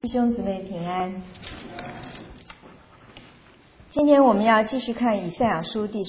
弟兄姊妹平安。今天我们要继续看以赛亚书第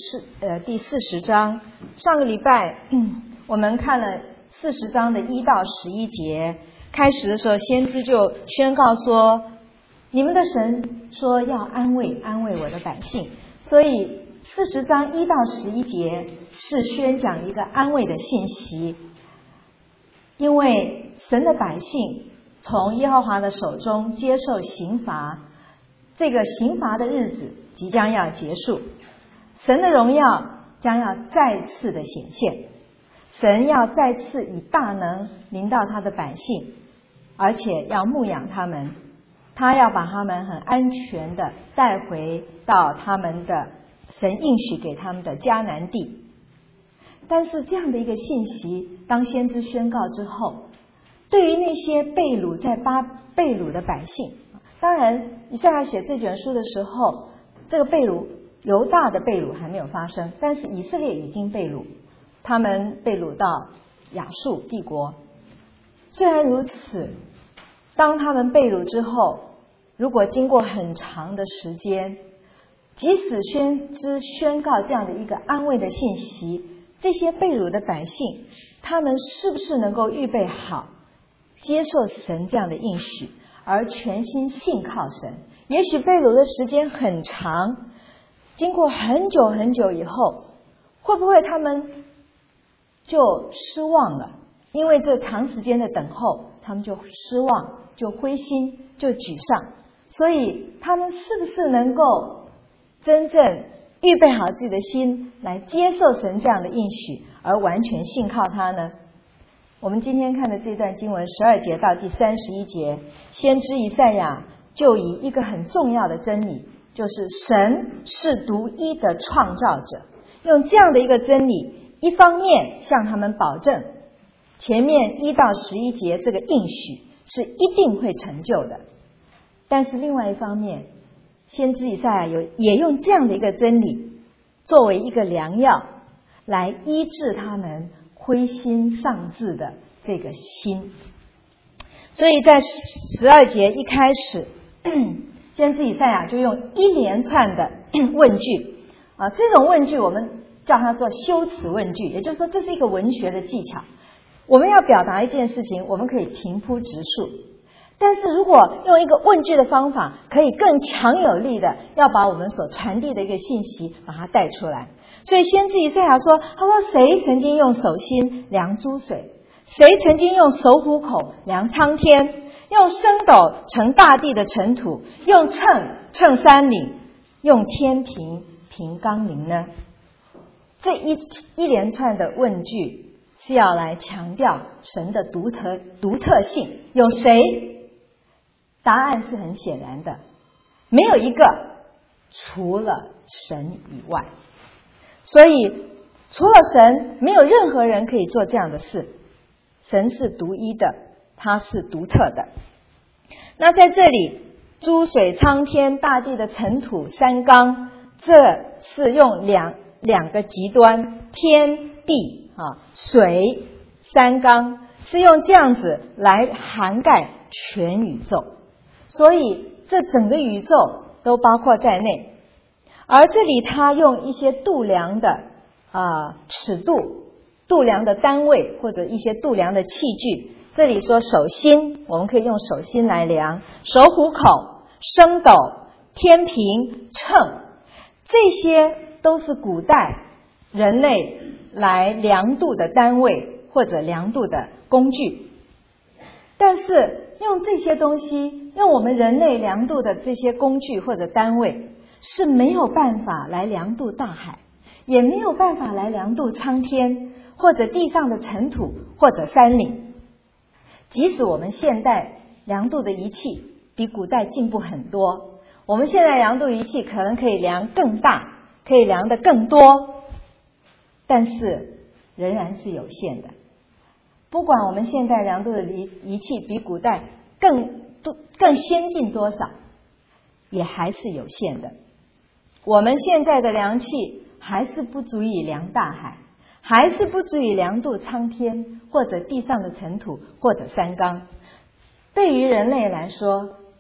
40章。上个礼拜我们看了40章的1到11节，开始的时候先知就宣告说，你们的神说要安慰我的百姓，所以40章1到11节是宣讲一个安慰的信息，因为神的百姓从耶和华的手中接受刑罚，这个刑罚的日子即将要结束，神的荣耀将要再次的显现，神要再次以大能临到他的百姓，而且要牧养他们，他要把他们很安全的带回到他们的神应许给他们的迦南地。但是这样的一个信息当先知宣告之后，对于那些被掳在被掳的百姓，当然以赛亚写这卷书的时候，这个被掳犹大的被掳还没有发生，但是以色列已经被掳，他们被掳到亚述帝国。虽然如此，当他们被掳之后，如果经过很长的时间，即使先知宣告这样的一个安慰的信息，这些被掳的百姓他们是不是能够预备好接受神这样的应许，而全心信靠神？也许被掳的时间很长，经过很久很久以后，会不会他们就失望了？因为这长时间的等候，他们就失望，就灰心，就沮丧。所以他们是不是能够真正预备好自己的心来接受神这样的应许，而完全信靠他呢？我们今天看的这段经文12节到第31节，先知以赛亚就以一个很重要的真理，就是神是独一的创造者，用这样的一个真理，一方面向他们保证前面1到11节这个应许是一定会成就的，但是另外一方面，先知以赛亚也用这样的一个真理作为一个良药，来医治他们灰心丧志的这个心。所以在12节一开始，先知以赛亚就用一连串的问句这种问句我们叫它做修辞问句，也就是说这是一个文学的技巧。我们要表达一件事情，我们可以平铺直述，但是如果用一个问句的方法，可以更强有力的要把我们所传递的一个信息把它带出来。所以先知以赛亚说，他说谁曾经用手心量诸水，谁曾经用手虎口量苍天，用升斗盛大地的尘土，用秤称山岭，用天平平冈陵呢？这一连串的问句是要来强调神的独特性。有谁？答案是很显然的，没有一个，除了神以外。所以除了神，没有任何人可以做这样的事。神是独一的，他是独特的。那在这里，诸水苍天，大地的尘土山冈，这是用两个极端，天地水山冈，是用这样子来涵盖全宇宙，所以这整个宇宙都包括在内。而这里他用一些度量的尺度，度量的单位，或者一些度量的器具。这里说手心，我们可以用手心来量，手虎口、升斗、天平、秤，这些都是古代人类来量度的单位或者量度的工具。但是用这些东西，用我们人类量度的这些工具或者单位，是没有办法来量度大海，也没有办法来量度苍天，或者地上的尘土，或者山岭。即使我们现代量度的仪器比古代进步很多，我们现在量度仪器可能可以量更大，可以量得更多，但是仍然是有限的。不管我们现在量度的仪器比古代更先进多少，也还是有限的。我们现在的量器还是不足以量大海，还是不足以量度苍天，或者地上的尘土，或者山冈。对于人类来说，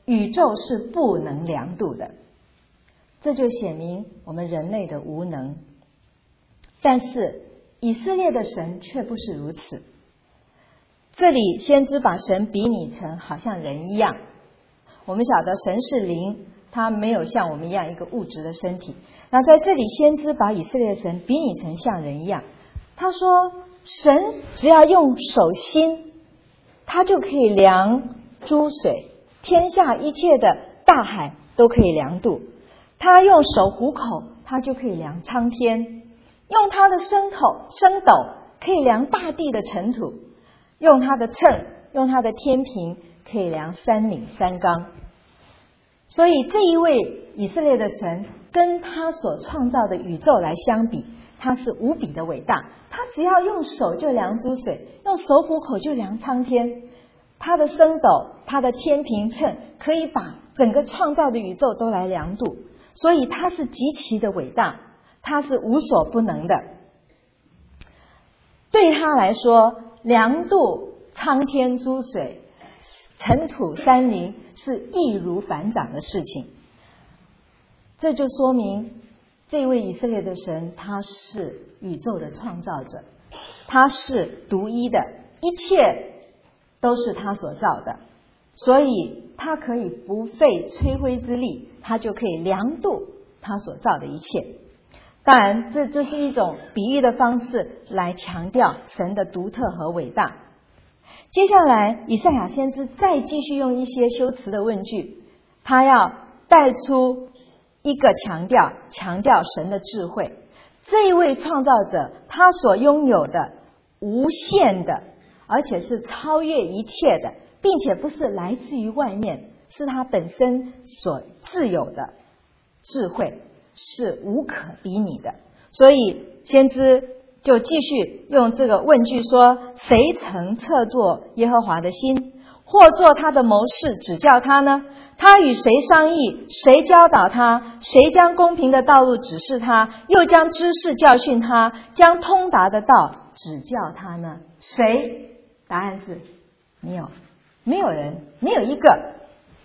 宇宙是不能量度的，这就显明我们人类的无能。但是以色列的神却不是如此。这里先知把神比拟成好像人一样，我们晓得神是灵，他没有像我们一样一个物质的身体。那在这里先知把以色列的神比拟成像人一样，他说神只要用手心，他就可以量诸水，天下一切的大海都可以量度。他用手虎口，他就可以量苍天，用他的升斗可以量大地的尘土，用他的秤，用他的天平可以量山岭山冈。所以这一位以色列的神跟他所创造的宇宙来相比，他是无比的伟大。他只要用手就量诸水，用手虎口就量苍天，他的升斗，他的天平秤可以把整个创造的宇宙都来量度，所以他是极其的伟大，他是无所不能的。对他来说，量度苍天诸水、尘土山林是易如反掌的事情。这就说明这位以色列的神，他是宇宙的创造者，他是独一的，一切都是他所造的，所以他可以不费吹灰之力，他就可以量度他所造的一切。当然这就是一种比喻的方式来强调神的独特和伟大。接下来以赛亚先知再继续用一些修辞的问句，他要带出一个强调神的智慧。这一位创造者，他所拥有的无限的，而且是超越一切的，并且不是来自于外面，是他本身所自有的智慧，是无可比拟的。所以先知就继续用这个问句说，谁曾测度耶和华的心，或做他的谋士指教他呢？他与谁商议，谁教导他？谁将公平的道路指示他，又将知识教训他，将通达的道指教他呢？谁？答案是没有，没有人，没有一个。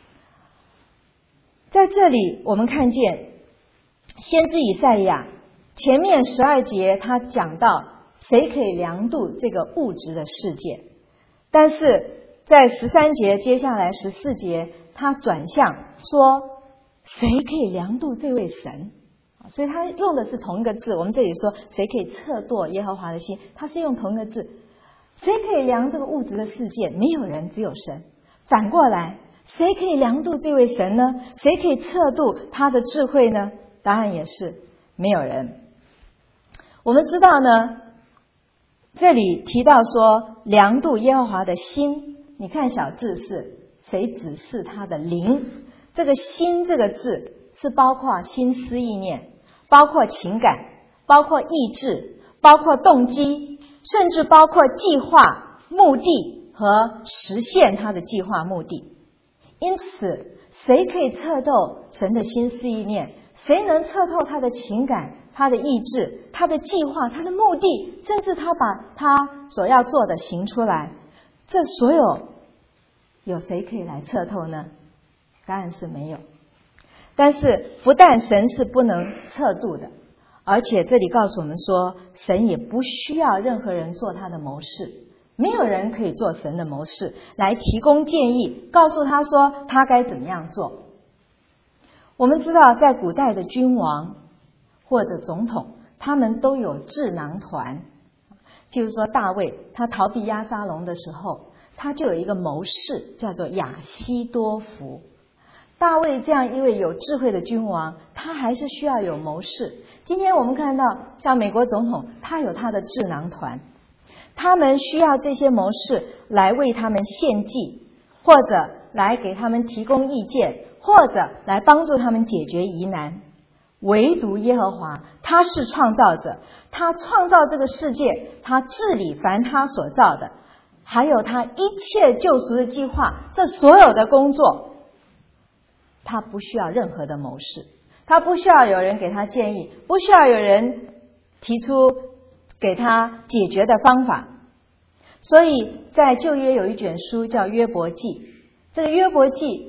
在这里我们看见先知以赛亚前面12节他讲到谁可以量度这个物质的世界，但是在13节接下来14节他转向说谁可以量度这位神，所以他用的是同一个字。我们这里说谁可以测度耶和华的心，他是用同一个字。谁可以量这个物质的世界？没有人，只有神。反过来，谁可以量度这位神呢？谁可以测度他的智慧呢？答案也是没有人。我们知道呢，这里提到说量度耶和华的心，你看小字是谁指示他的灵？这个心这个字是包括心思意念，包括情感，包括意志，包括动机，甚至包括计划、目的和实现他的计划目的。因此谁可以测透神的心思意念？谁能测透他的情感、他的意志、他的计划、他的目的，甚至他把他所要做的行出来？这所有谁可以来测透呢？答案是没有。但是不但神是不能测度的，而且这里告诉我们说，神也不需要任何人做他的谋士，没有人可以做神的谋士来提供建议，告诉他说他该怎么样做。我们知道在古代的君王或者总统，他们都有智囊团。譬如说大卫，他逃避押沙龙的时候，他就有一个谋士叫做亚希多弗。大卫这样一位有智慧的君王，他还是需要有谋士。今天我们看到像美国总统，他有他的智囊团，他们需要这些谋士来为他们献计，或者来给他们提供意见，或者来帮助他们解决疑难。唯独耶和华，他是创造者，他创造这个世界，他治理凡他所造的，还有他一切救赎的计划，这所有的工作他不需要任何的谋士，他不需要有人给他建议，不需要有人提出给他解决的方法。所以在旧约有一卷书叫约伯记，这个约伯记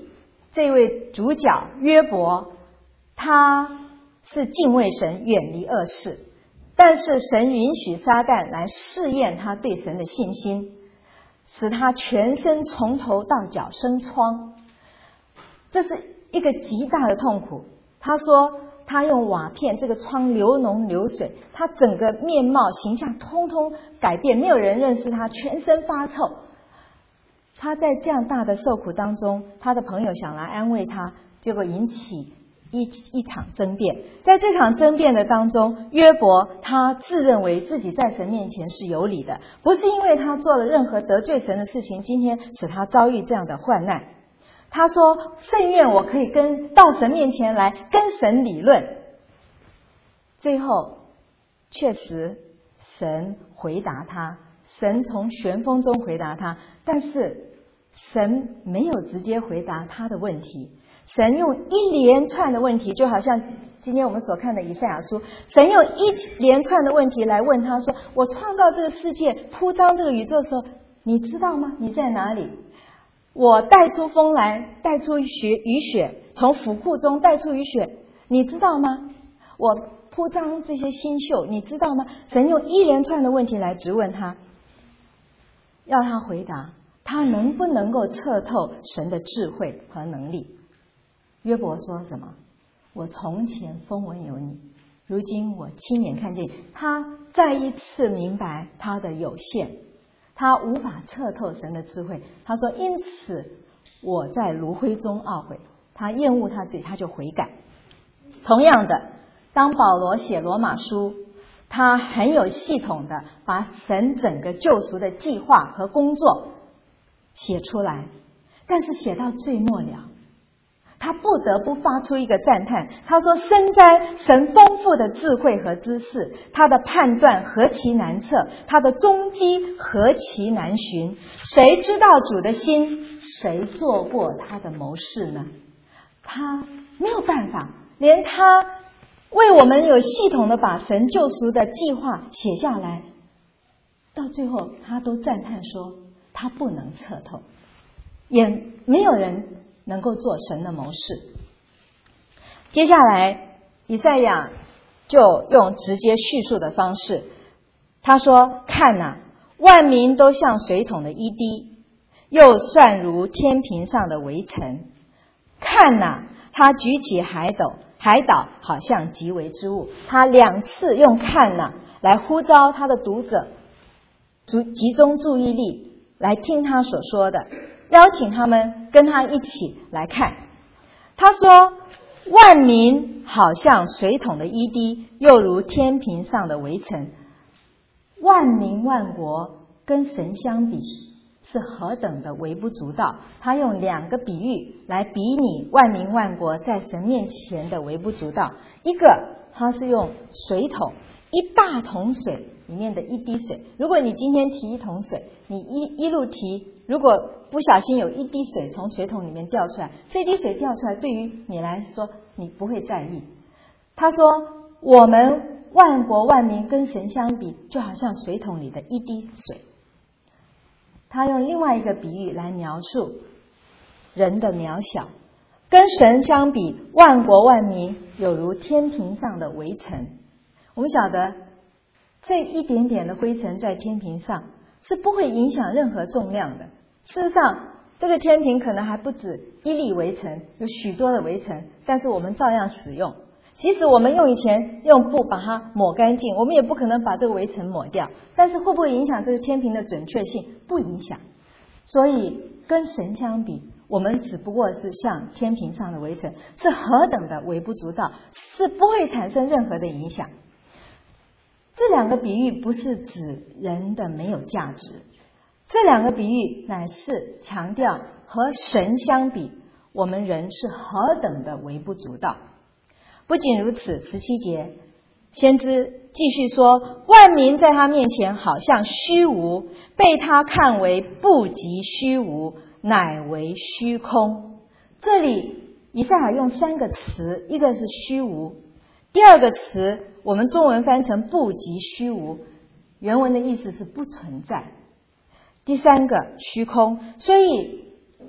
这位主角约伯，他是敬畏神，远离恶事，但是神允许撒旦来试验他对神的信心，使他全身从头到脚生疮，这是一个极大的痛苦。他说他用瓦片，这个疮流脓流水，他整个面貌形象通通改变，没有人认识他，全身发臭。他在这样大的受苦当中，他的朋友想来安慰他，结果引起一场争辩。在这场争辩的当中，约伯他自认为自己在神面前是有理的，不是因为他做了任何得罪神的事情，今天使他遭遇这样的患难。他说甚愿我可以到神面前来跟神理论。最后确实神回答他，神从旋风中回答他，但是神没有直接回答他的问题，神用一连串的问题，就好像今天我们所看的以赛亚书，神用一连串的问题来问他说，我创造这个世界，铺张这个宇宙的时候，你知道吗？你在哪里？我带出风来，带出雨雪，从府库中带出雨雪，你知道吗？我铺张这些星宿，你知道吗？神用一连串的问题来质问他，要他回答，他能不能够测透神的智慧和能力？约伯说什么？我从前风闻有你，如今我亲眼看见。他再一次明白他的有限，他无法测透神的智慧。他说因此我在炉灰中懊悔。他厌恶他自己，他就悔改。同样的，当保罗写罗马书，他很有系统的把神整个救赎的计划和工作写出来，但是写到最末了，他不得不发出一个赞叹。他说深哉神丰富的智慧和知识，他的判断何其难测，他的踪迹何其难寻。谁知道主的心？谁做过他的谋士呢？他没有办法，连他为我们有系统的把神救赎的计划写下来，到最后他都赞叹说他不能测透，也没有人能够做神的谋士。接下来以赛亚就用直接叙述的方式，他说看哪，万民都像水桶的一滴，又算如天平上的微尘。看哪，他举起海岛好像极微之物。他两次用看哪来呼召他的读者集中注意力来听他所说的，邀请他们跟他一起来看。他说万民好像水桶的一滴，又如天平上的微尘。万民万国跟神相比是何等的微不足道。他用两个比喻来比拟万民万国在神面前的微不足道。一个他是用水桶，一大桶水里面的一滴水。如果你今天提一桶水，你一路提，如果不小心有一滴水从水桶里面掉出来，这滴水掉出来对于你来说你不会在意。他说我们万国万民跟神相比，就好像水桶里的一滴水。他用另外一个比喻来描述人的渺小，跟神相比，万国万民有如天平上的微尘。我们晓得这一点点的灰尘在天平上是不会影响任何重量的。事实上这个天平可能还不止一粒微尘，有许多的微尘，但是我们照样使用。即使我们以前用布把它抹干净，我们也不可能把这个微尘抹掉，但是会不会影响这个天平的准确性？不影响。所以跟神相比，我们只不过是像天平上的微尘，是何等的微不足道，是不会产生任何的影响。这两个比喻不是指人的没有价值，这两个比喻乃是强调和神相比，我们人是何等的微不足道。不仅如此，17节先知继续说，万民在他面前好像虚无，被他看为不及虚无，乃为虚空。这里以赛亚用3个词，一个是虚无，第二个词我们中文翻成不及虚无，原文的意思是不存在，第三个虚空。所以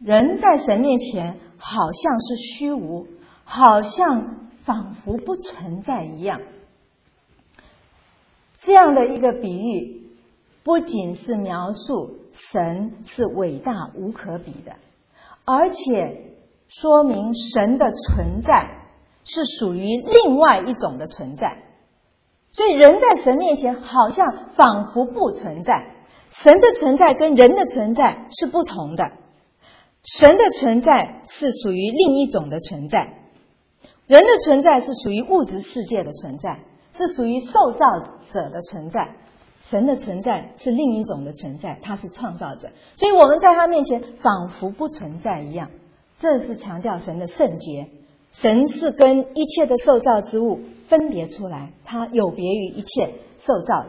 人在神面前好像是虚无，好像仿佛不存在一样。这样的一个比喻，不仅是描述神是伟大无可比的，而且说明神的存在是属于另外一种的存在。所以人在神面前好像仿佛不存在，神的存在跟人的存在是不同的。神的存在是属于另一种的存在，人的存在是属于物质世界的存在，是属于受造者的存在。神的存在是另一种的存在，他是创造者，所以我们在他面前仿佛不存在一样。这是强调神的圣洁，神是跟一切的受造之物分别出来，他有别于一切受造的。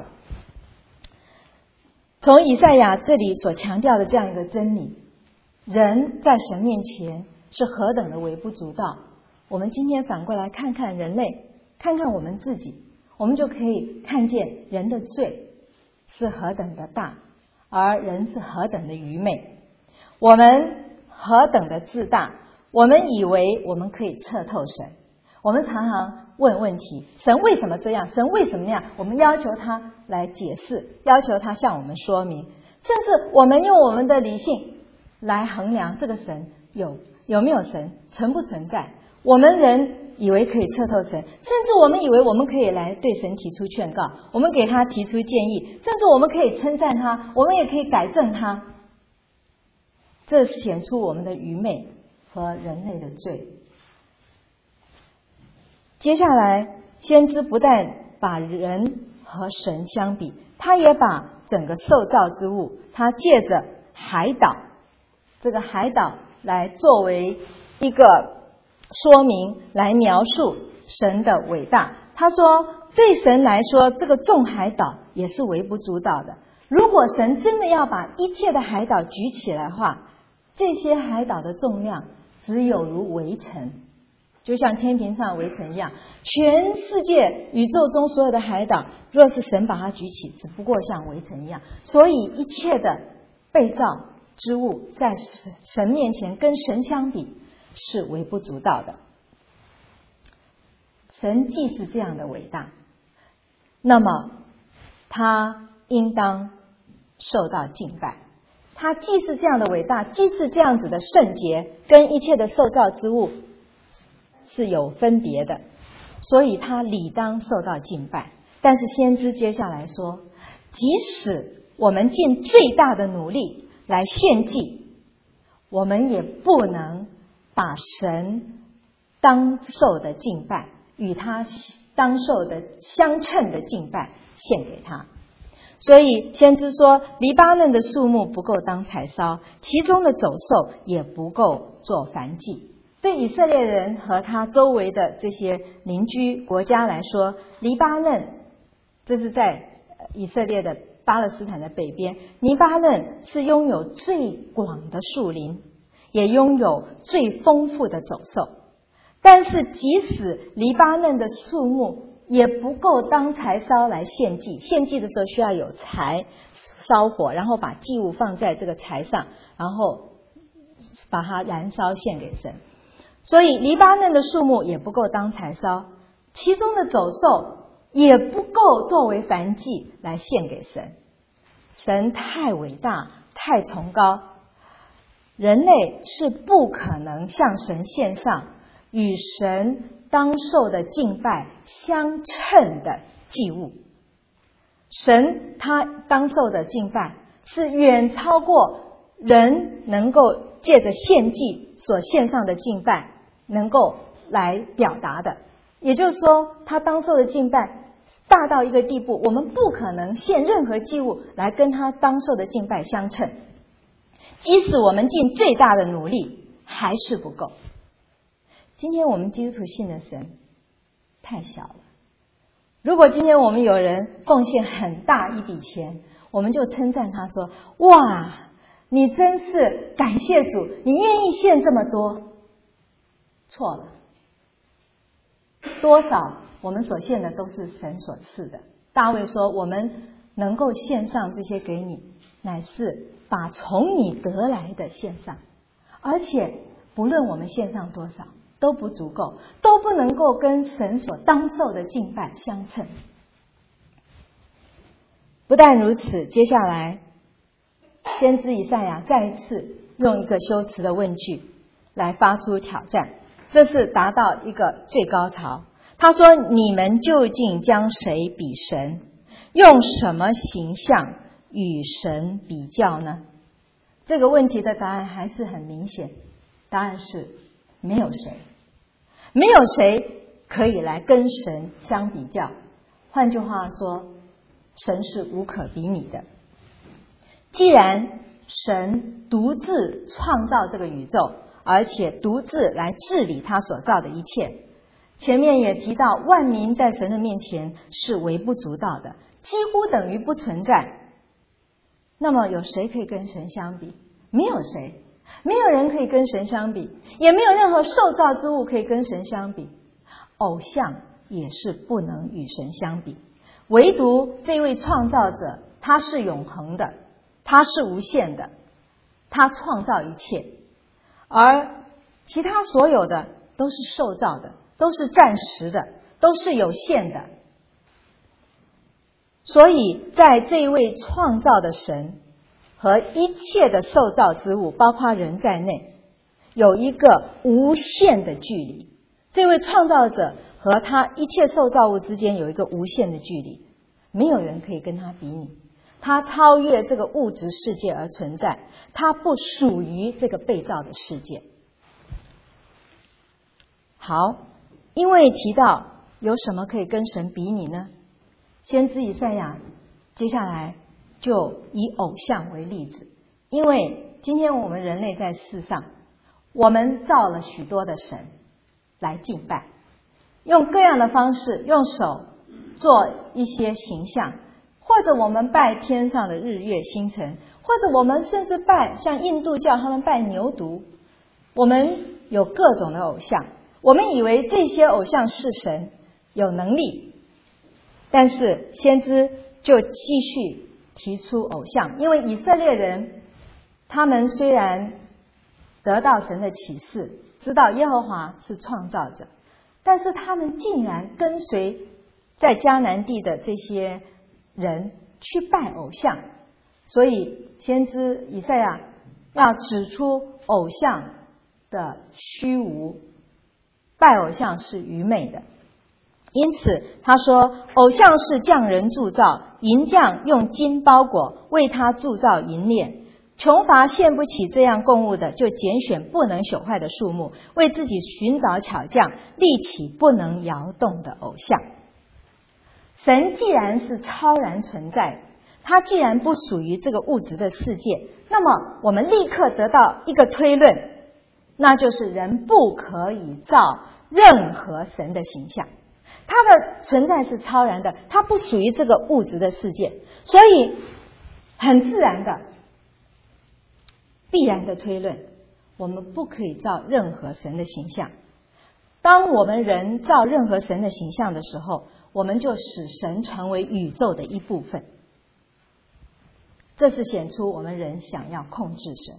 从以赛亚这里所强调的这样一个真理，人在神面前是何等的微不足道。我们今天反过来看看人类，看看我们自己，我们就可以看见人的罪是何等的大，而人是何等的愚昧。我们何等的自大，我们以为我们可以测透神，我们常常问问题，神为什么这样，神为什么那样，我们要求他来解释，要求他向我们说明，甚至我们用我们的理性来衡量这个神有没有神，存不存在。我们人以为可以测透神，甚至我们以为我们可以来对神提出劝告，我们给他提出建议，甚至我们可以称赞他，我们也可以改正他。这显出我们的愚昧和人类的罪。接下来先知不但把人和神相比，他也把整个受造之物，他借着海岛，这个海岛来作为一个说明，来描述神的伟大。他说对神来说，这个众海岛也是微不足道的。如果神真的要把一切的海岛举起来的话，这些海岛的重量只有如微尘，就像天平上微尘一样。全世界宇宙中所有的海岛，若是神把它举起，只不过像微尘一样。所以一切的被造之物在神面前跟神相比是微不足道的。神既是这样的伟大，那么他应当受到敬拜。他既是这样的伟大，既是这样子的圣洁，跟一切的受造之物是有分别的，所以他理当受到敬拜。但是先知接下来说，即使我们尽最大的努力来献祭，我们也不能把神当受的敬拜与他当受的相称的敬拜献给他。所以先知说，黎巴嫩的树木不够当柴烧，其中的走兽也不够做燔祭。对以色列人和他周围的这些邻居国家来说，黎巴嫩，这是在以色列的巴勒斯坦的北边，黎巴嫩是拥有最广的树林，也拥有最丰富的走兽。但是即使黎巴嫩的树木也不够当柴烧来献祭，献祭的时候需要有柴烧火，然后把祭物放在这个柴上，然后把它燃烧献给神。所以黎巴嫩的树木也不够当柴烧，其中的走兽也不够作为燔祭来献给神。神太伟大，太崇高，人类是不可能向神献上与神当受的敬拜相称的祭物。神他当受的敬拜是远超过人能够借着献祭所献上的敬拜能够来表达的。也就是说，他当受的敬拜大到一个地步，我们不可能献任何祭物来跟他当受的敬拜相称。即使我们尽最大的努力，还是不够。今天我们基督徒信的神太小了。如果今天我们有人奉献很大一笔钱，我们就称赞他说，哇，你真是感谢主，你愿意献这么多。错了，多少我们所献的都是神所赐的。大卫说，我们能够献上这些给你，乃是把从你得来的献上， 而且不论我们献上多少都不足够，都不能够跟神所当受的敬拜相称。不但如此，接下来先知以赛亚再一次用一个修辞的问句来发出挑战，这是达到一个最高潮。他说：你们究竟将谁比神？用什么形象与神比较呢？这个问题的答案还是很明显，答案是没有谁，没有谁可以来跟神相比较。换句话说，神是无可比拟的。既然神独自创造这个宇宙，而且独自来治理他所造的一切，前面也提到万民在神的面前是微不足道的，几乎等于不存在。那么有谁可以跟神相比？没有谁，没有人可以跟神相比，也没有任何受造之物可以跟神相比。偶像也是不能与神相比，唯独这位创造者，他是永恒的，他是无限的，他创造一切，而其他所有的都是受造的，都是暂时的，都是有限的。所以在这一位创造的神和一切的受造之物，包括人在内，有一个无限的距离。这位创造者和他一切受造物之间有一个无限的距离，没有人可以跟他比拟。他超越这个物质世界而存在，他不属于这个被造的世界。好，因为提到有什么可以跟神比拟呢？先知以赛亚接下来就以偶像为例子，因为今天我们人类在世上，我们造了许多的神来敬拜，用各样的方式，用手做一些形象，或者我们拜天上的日月星辰，或者我们甚至拜像印度教他们拜牛犊，我们有各种的偶像，我们以为这些偶像是神，有能力。但是先知就继续提出偶像，因为以色列人他们虽然得到神的启示，知道耶和华是创造者，但是他们竟然跟随在迦南地的这些人去拜偶像。所以先知以赛亚要指出偶像的虚无，拜偶像是愚昧的。因此他说，偶像是匠人铸造，银匠用金包裹，为他铸造银链。穷乏献不起这样供物的，就拣选不能朽坏的树木，为自己寻找巧匠，立起不能摇动的偶像。神既然是超然存在，他既然不属于这个物质的世界，那么我们立刻得到一个推论，那就是人不可以造任何神的形象。它的存在是超然的，它不属于这个物质的世界，所以很自然的必然的推论，我们不可以造任何神的形象。当我们人造任何神的形象的时候，我们就使神成为宇宙的一部分，这是显出我们人想要控制神。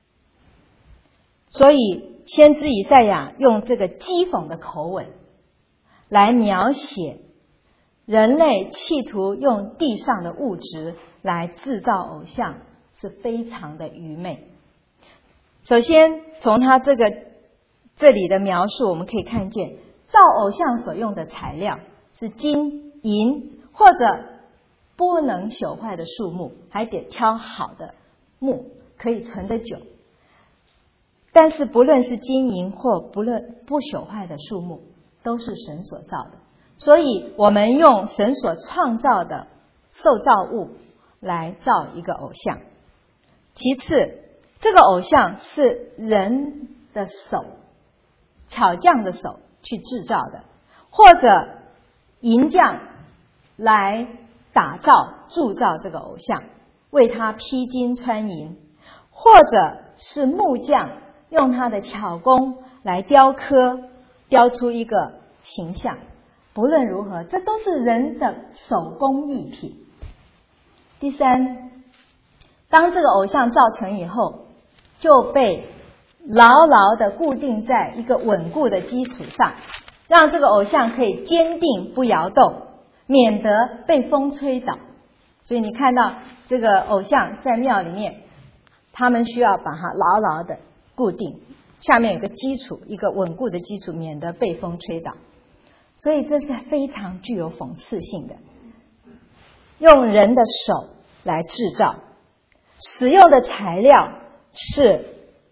所以先知以赛亚用这个讥讽的口吻来描写人类企图用地上的物质来制造偶像，是非常的愚昧。首先从他这里的描述，我们可以看见造偶像所用的材料是金银或者不能朽坏的树木，还得挑好的木，可以存得久。但是不论是金银或不朽坏的树木，都是神所造的，所以我们用神所创造的受造物来造一个偶像。其次，这个偶像是人的手，巧匠的手去制造的，或者银匠来打造铸造这个偶像，为他披金穿银，或者是木匠用他的巧工来雕刻，雕出一个形象。不论如何，这都是人的手工艺品。第三，当这个偶像造成以后，就被牢牢的固定在一个稳固的基础上，让这个偶像可以坚定不摇动，免得被风吹倒。所以你看到这个偶像在庙里面，他们需要把它牢牢的固定，下面有个基础，一个稳固的基础，免得被风吹倒。所以这是非常具有讽刺性的，用人的手来制造，使用的材料是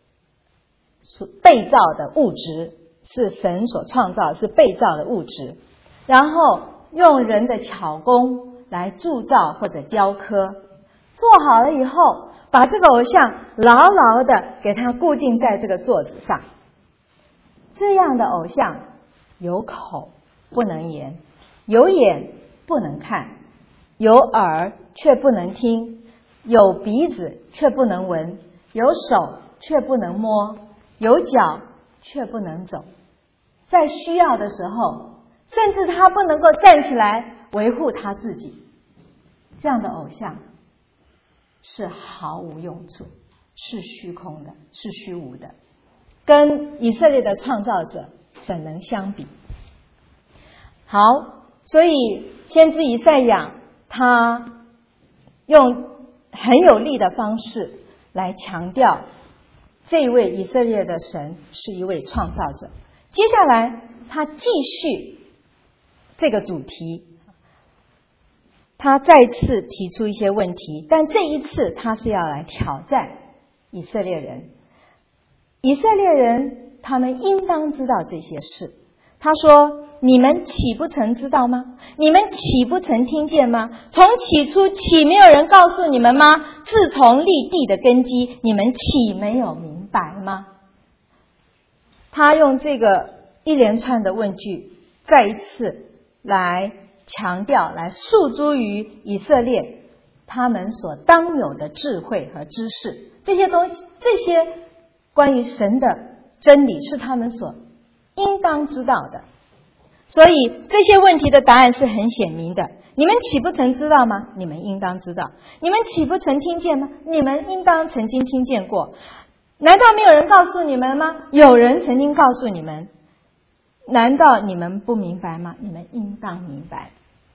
被造的物质，是神所创造，是被造的物质，然后用人的巧工来铸造或者雕刻，做好了以后，把这个偶像牢牢的给它固定在这个座子上。这样的偶像有口不能言，有眼不能看，有耳却不能听，有鼻子却不能闻，有手却不能摸，有脚却不能走。在需要的时候，甚至他不能够站起来维护他自己。这样的偶像是毫无用处，是虚空的，是虚无的，跟以色列的创造者怎能相比？好，所以先知以赛亚他用很有力的方式来强调这位以色列的神是一位创造者。接下来他继续这个主题，他再次提出一些问题，但这一次他是要来挑战以色列人。以色列人他们应当知道这些事。他说，你们岂不曾知道吗？你们岂不曾听见吗？从起初岂没有人告诉你们吗？自从立地的根基，你们岂没有明白吗？他用这个一连串的问句再一次来强调，来诉诸于以色列他们所当有的智慧和知识。这些东西，这些关于神的真理是他们所应当知道的。所以这些问题的答案是很显明的。你们岂不曾知道吗？你们应当知道。你们岂不曾听见吗？你们应当曾经听见过。难道没有人告诉你们吗？有人曾经告诉你们。难道你们不明白吗？你们应当明白。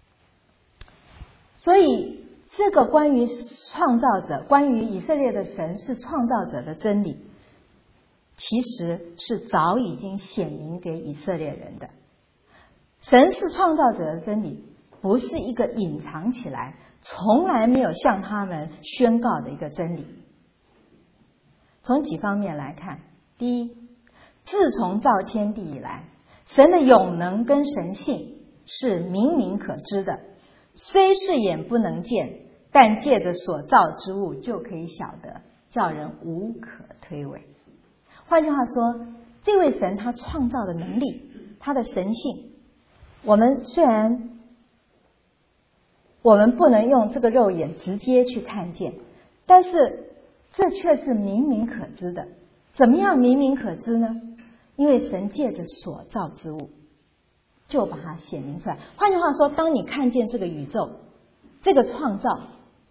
所以这个关于创造者，关于以色列的神是创造者的真理，其实是早已经显明给以色列人的。神是创造者的真理，不是一个隐藏起来，从来没有向他们宣告的一个真理。从几方面来看，第一，自从造天地以来，神的永能跟神性是明明可知的，虽是眼不能见，但借着所造之物就可以晓得，叫人无可推诿。换句话说，这位神他创造的能力，他的神性，我们虽然我们不能用这个肉眼直接去看见，但是这却是明明可知的。怎么样明明可知呢？因为神借着所造之物就把它显明出来。换句话说，当你看见这个宇宙，这个创造，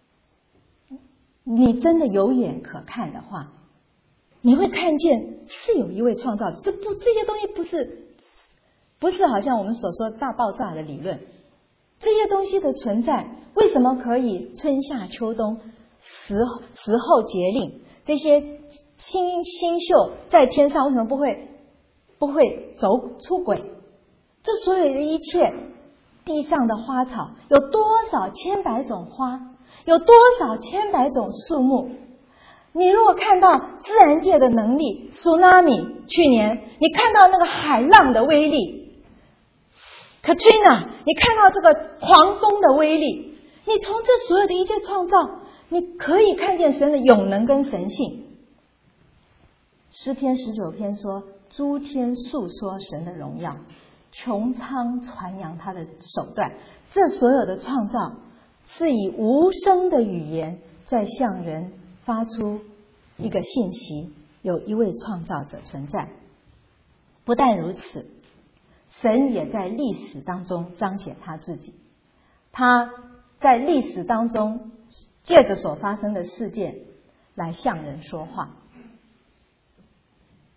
你真的有眼可看的话，你会看见是有一位创造者。这些东西不是好像我们所说大爆炸的理论。这些东西的存在，为什么可以春夏秋冬时候节令，这些星宿在天上为什么不会出轨？这所有的一切，地上的花草，有多少千百种花，有多少千百种树木。你如果看到自然界的能力，tsunami 去年你看到那个海浪的威力，Katrina 你看到这个狂风的威力，你从这所有的一切创造，你可以看见神的永能跟神性。诗篇19篇说，诸天述说神的荣耀，穹苍传扬他的手段。这所有的创造是以无声的语言在向人发出一个信息，有一位创造者存在。不但如此，神也在历史当中彰显他自己。他在历史当中借着所发生的事件来向人说话。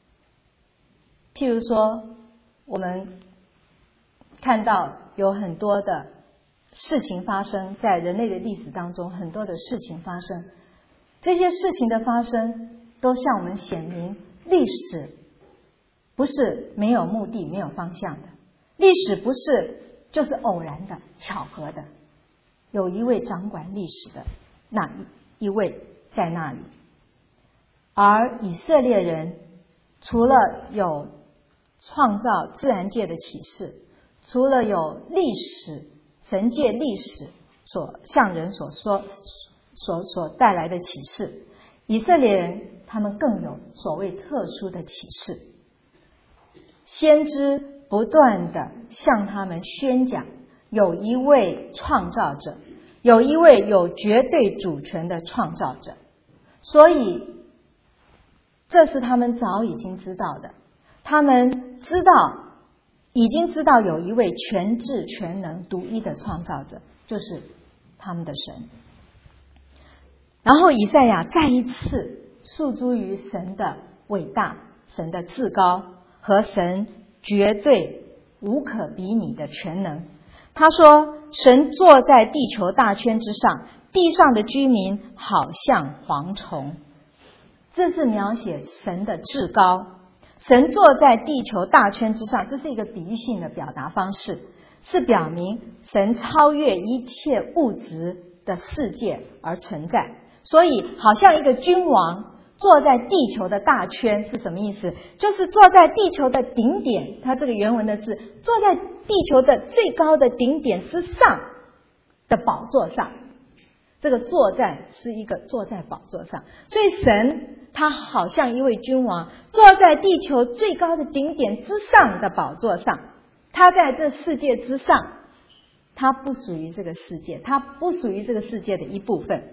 譬如说，我们看到有很多的事情发生，在人类的历史当中，很多的事情发生，这些事情的发生都向我们显明，历史不是没有目的、没有方向的，历史不是就是偶然的、巧合的，有一位掌管历史的那一位在那里。而以色列人除了有创造自然界的启示，除了有历史神界历史所向人所带来的启示，以色列人他们更有所谓特殊的启示。先知不断地向他们宣讲，有一位创造者，有一位有绝对主权的创造者，所以这是他们早已经知道的。他们已经知道有一位全智全能独一的创造者，就是他们的神。然后以赛亚再一次诉诸于神的伟大、神的至高和神绝对无可比拟的全能。他说，神坐在地球大圈之上，地上的居民好像蝗虫。这是描写神的至高，神坐在地球大圈之上，这是一个比喻性的表达方式，是表明神超越一切物质的世界而存在。所以好像一个君王坐在地球的大圈是什么意思？就是坐在地球的顶点，它这个原文的字，坐在地球的最高的顶点之上的宝座上。这个坐在是一个坐在宝座上，所以神他好像一位君王坐在地球最高的顶点之上的宝座上，他在这世界之上，他不属于这个世界，他不属于这个世界的一部分。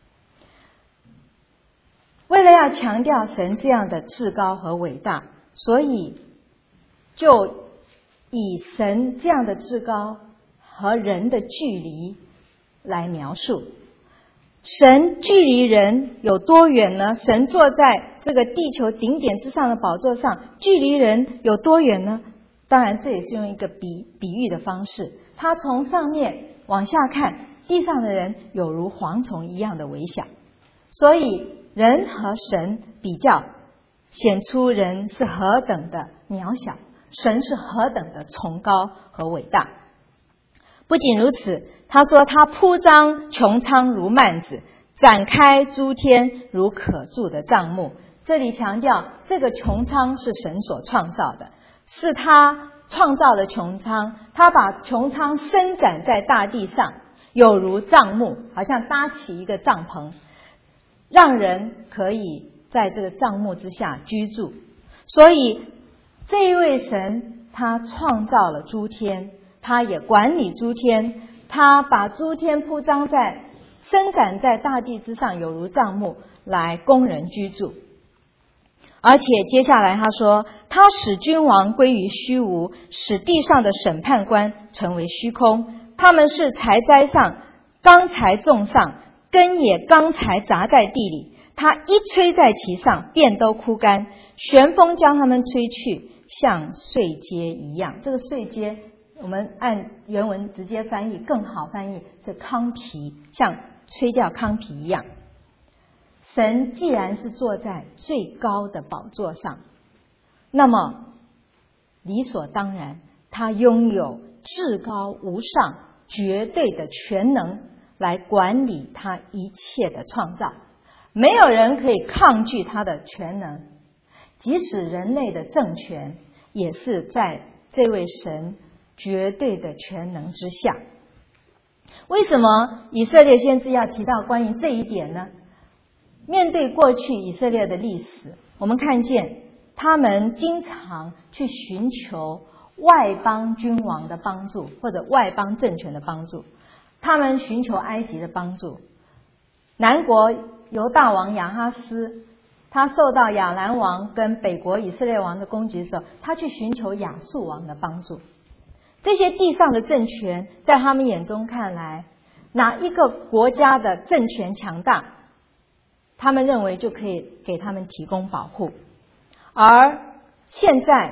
为了要强调神这样的至高和伟大，所以就以神这样的至高和人的距离来描述。神距离人有多远呢？神坐在这个地球顶点之上的宝座上，距离人有多远呢？当然这也是用一个比喻的方式，他从上面往下看，地上的人有如蝗虫一样的微小，所以人和神比较，显出人是何等的渺小，神是何等的崇高和伟大。不仅如此，他说他铺张穹苍如幔子，展开诸天如可住的帐幕。这里强调这个穹苍是神所创造的，是他创造的穹苍，他把穹苍伸展在大地上，有如帐幕，好像搭起一个帐篷，让人可以在这个帐幕之下居住。所以这一位神他创造了诸天，他也管理诸天，他把诸天铺张在伸展在大地之上，有如帐幕，来供人居住。而且接下来他说，他使君王归于虚无，使地上的审判官成为虚空。他们是柴栽上，钢材种上，根也钢材砸在地里，他一吹在其上，便都枯干，旋风将他们吹去，像碎秸一样。这个碎秸我们按原文直接翻译更好翻译是糠皮，像吹掉糠皮一样。神既然是坐在最高的宝座上，那么理所当然他拥有至高无上绝对的全能来管理他一切的创造，没有人可以抗拒他的全能，即使人类的政权也是在这位神绝对的全能之下。为什么以色列先知要提到关于这一点呢？面对过去以色列的历史，我们看见他们经常去寻求外邦君王的帮助，或者外邦政权的帮助。他们寻求埃及的帮助。南国犹大王亚哈斯，他受到亚兰王跟北国以色列王的攻击的时候，他去寻求亚述王的帮助。这些地上的政权在他们眼中看来，哪一个国家的政权强大，他们认为就可以给他们提供保护。而现在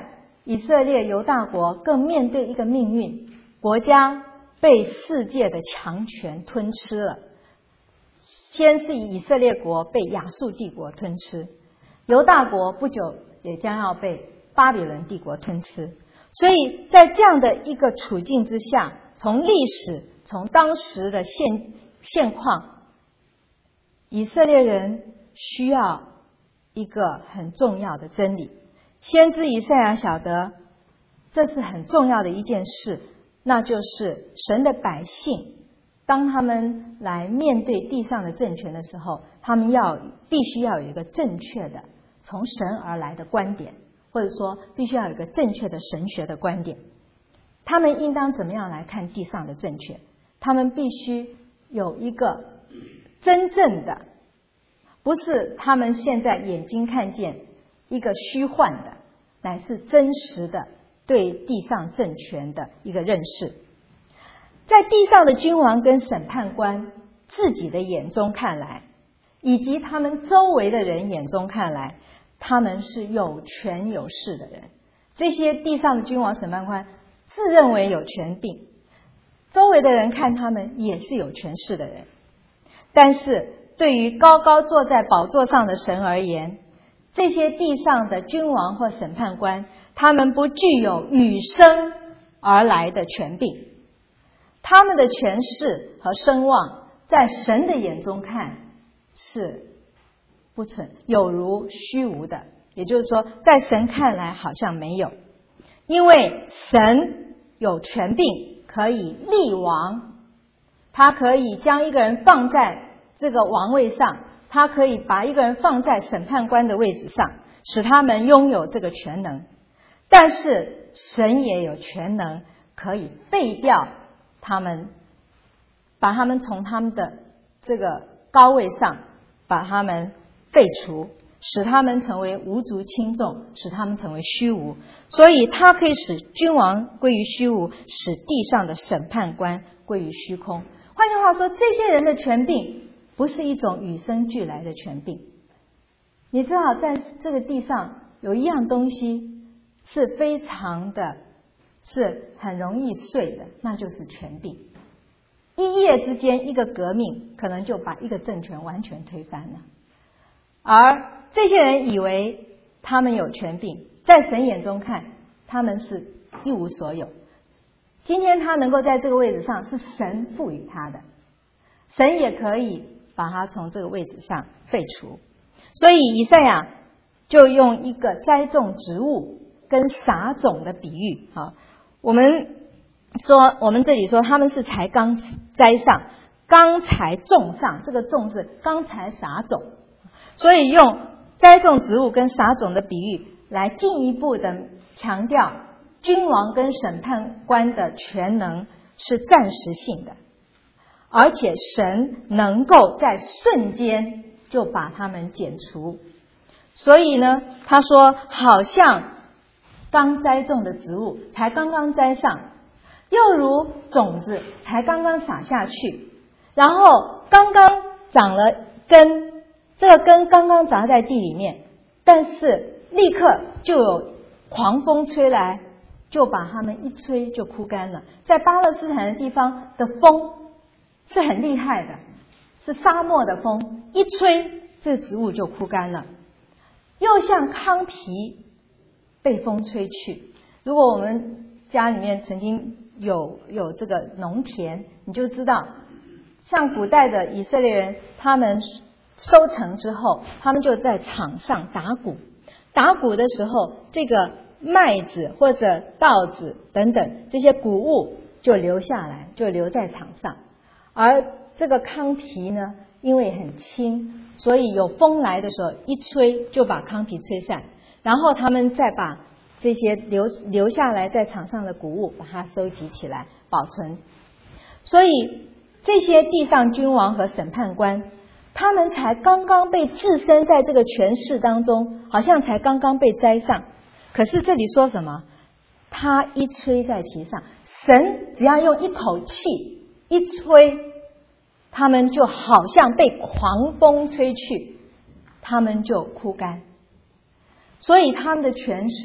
以色列犹大国更面对一个命运，国家被世界的强权吞吃了。先是以色列国被亚述帝国吞吃，犹大国不久也将要被巴比伦帝国吞吃。所以在这样的一个处境之下，从历史，从当时的现况，以色列人需要一个很重要的真理。先知以赛亚晓得这是很重要的一件事，那就是神的百姓当他们来面对地上的政权的时候，他们必须要有一个正确的从神而来的观点，或者说必须要有一个正确的神学的观点。他们应当怎么样来看地上的政权？他们必须有一个真正的，不是他们现在眼睛看见一个虚幻的，乃是真实的对地上政权的一个认识。在地上的君王跟审判官自己的眼中看来，以及他们周围的人眼中看来，他们是有权有势的人。这些地上的君王审判官自认为有权柄，周围的人看他们也是有权势的人。但是对于高高坐在宝座上的神而言，这些地上的君王或审判官，他们不具有与生而来的权柄，他们的权势和声望在神的眼中看是不存，有如虚无的。也就是说，在神看来好像没有，因为神有权柄，可以立王，他可以将一个人放在这个王位上，他可以把一个人放在审判官的位置上，使他们拥有这个权能。但是神也有权能，可以废掉他们，把他们从他们的这个高位上把他们废除，使他们成为无足轻重，使他们成为虚无。所以他可以使君王归于虚无，使地上的审判官归于虚空。换句话说，这些人的权柄不是一种与生俱来的权柄。你知道在这个地上有一样东西是非常的，是很容易碎的，那就是权柄。一夜之间一个革命可能就把一个政权完全推翻了。而这些人以为他们有权柄，在神眼中看他们是一无所有。今天他能够在这个位置上是神赋予他的，神也可以把他从这个位置上废除。所以以赛亚就用一个栽种植物跟撒种的比喻。我们这里说他们是才刚栽上，刚才种上，这个种是刚才撒种，所以用栽种植物跟撒种的比喻来进一步的强调君王跟审判官的权能是暂时性的，而且神能够在瞬间就把他们剪除。所以呢，他说好像刚栽种的植物才刚刚栽上，又如种子才刚刚撒下去，然后刚刚长了根，这个根刚刚长在地里面，但是立刻就有狂风吹来，就把它们一吹就枯干了。在巴勒斯坦的地方的风是很厉害的，是沙漠的风，一吹这植物就枯干了。又像糠皮被风吹去。如果我们家里面曾经有这个农田，你就知道，像古代的以色列人，他们收成之后，他们就在场上打鼓。打鼓的时候，这个麦子或者稻子等等这些谷物就留下来，就留在场上。而这个糠皮呢，因为很轻，所以有风来的时候一吹就把糠皮吹散，然后他们再把这些留下来在场上的谷物把它收集起来保存。所以这些地上君王和审判官，他们才刚刚被置身在这个权势当中，好像才刚刚被栽上。可是这里说什么？他一吹在其上，神只要用一口气一吹，他们就好像被狂风吹去，他们就枯干。所以他们的权势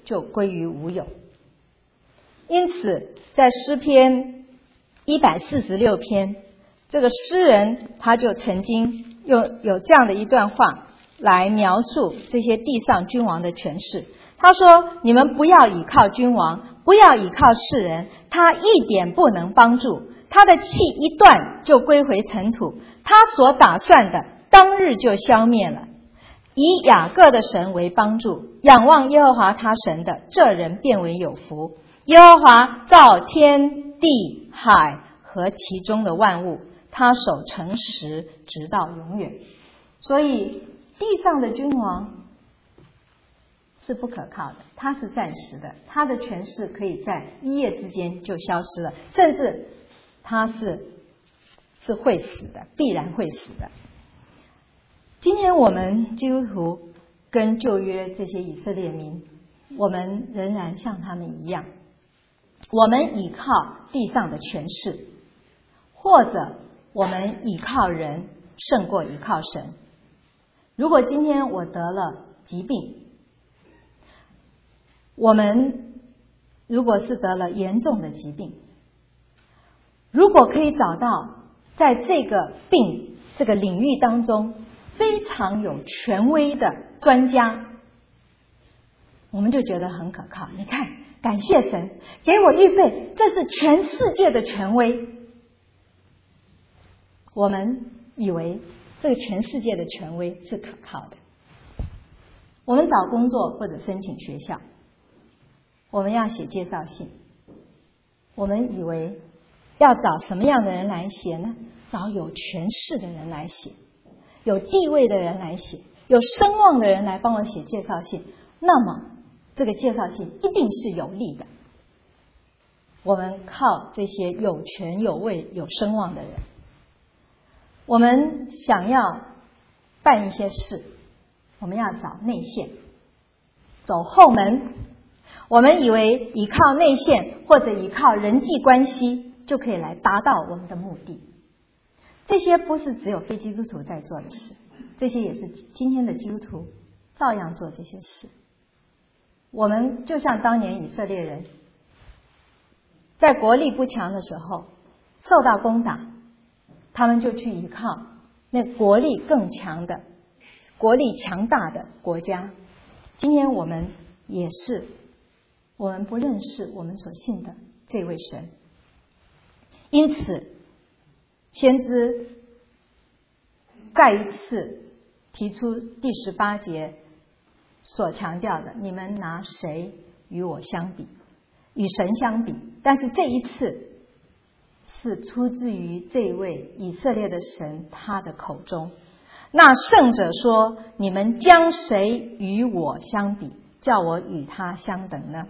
就归于无有。因此在诗篇146篇，这个诗人他就曾经有这样的一段话来描述这些地上君王的权势。他说，你们不要倚靠君王，不要倚靠世人，他一点不能帮助，他的气一断就归回尘土，他所打算的当日就消灭了。以雅各的神为帮助，仰望耶和华他神的，这人便为有福。耶和华造天地海和其中的万物，他守诚实直到永远。所以地上的君王是不可靠的，他是暂时的，他的权势可以在一夜之间就消失了，甚至他是会死的，必然会死的。今天我们基督徒跟旧约这些以色列民，我们仍然像他们一样，我们倚靠地上的权势，或者我们倚靠人胜过倚靠神。如果今天我得了疾病，我们如果是得了严重的疾病，如果可以找到在这个病这个领域当中非常有权威的专家，我们就觉得很可靠。你看，感谢神给我预备，这是全世界的权威。我们以为这个全世界的权威是可靠的。我们找工作或者申请学校，我们要写介绍信，我们以为要找什么样的人来写呢？找有权势的人来写，有地位的人来写，有声望的人来帮我写介绍信，那么这个介绍信一定是有利的。我们靠这些有权有位有声望的人，我们想要办一些事，我们要找内线，走后门。我们以为依靠内线或者依靠人际关系就可以来达到我们的目的。这些不是只有非基督徒在做的事，这些也是今天的基督徒照样做这些事。我们就像当年以色列人在国力不强的时候受到攻打，他们就去依靠那国力更强的、国力强大的国家。今天我们也是，我们不认识我们所信的这位神，因此先知再一次提出第18节所强调的，你们拿谁与我相比？与神相比。但是这一次是出自于这位以色列的神他的口中。那圣者说，你们将谁与我相比，叫我与他相等呢？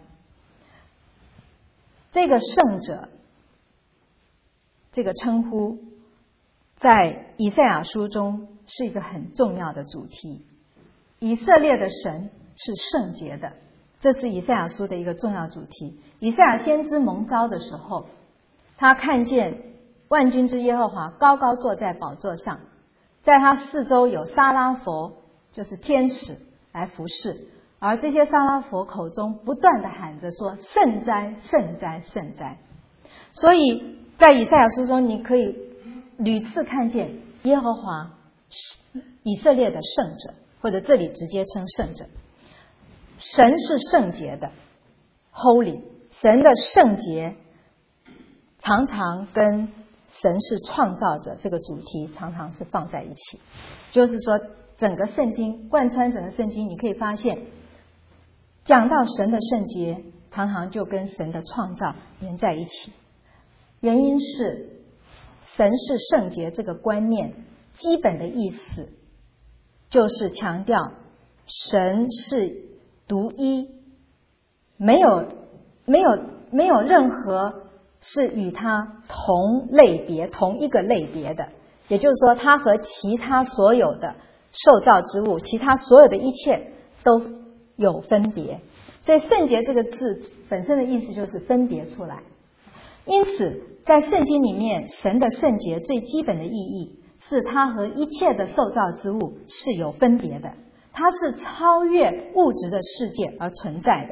这个圣者这个称呼在以赛亚书中是一个很重要的主题。以色列的神是圣洁的，这是以赛亚书的一个重要主题。以赛亚先知蒙召的时候，他看见万军之耶和华高高坐在宝座上，在他四周有沙拉佛，就是天使来服侍，而这些沙拉佛口中不断地喊着说，圣哉圣哉圣哉。所以在以赛亚书中你可以屡次看见耶和华以色列的圣者，或者这里直接称圣者。神是圣洁的 Holy， 神的圣洁常常跟神是创造者这个主题常常是放在一起。就是说整个圣经贯穿整个圣经，你可以发现讲到神的圣洁常常就跟神的创造连在一起。原因是神是圣洁这个观念基本的意思就是强调神是独一，没有任何是与他同类别同一个类别的，也就是说他和其他所有的受造之物，其他所有的一切都有分别。所以圣洁这个字本身的意思就是分别出来。因此在圣经里面，神的圣洁最基本的意义是他和一切的受造之物是有分别的，它是超越物质的世界而存在的，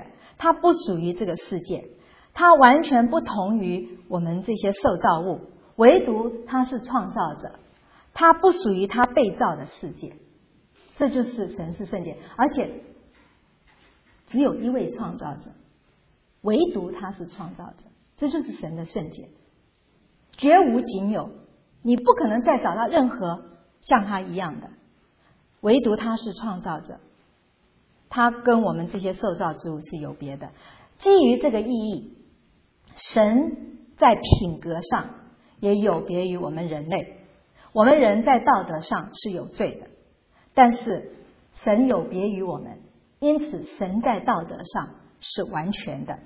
他不属于这个世界，他完全不同于我们这些受造物，唯独他是创造者，他不属于他被造的世界。这就是神是圣洁，而且只有一位创造者，唯独他是创造者，这就是神的圣洁，绝无仅有，你不可能再找到任何像他一样的，唯独他是创造者，他跟我们这些受造之物是有别的。基于这个意义，神在品格上也有别于我们人类。我们人在道德上是有罪的，但是神有别于我们，因此神在道德上是完全的。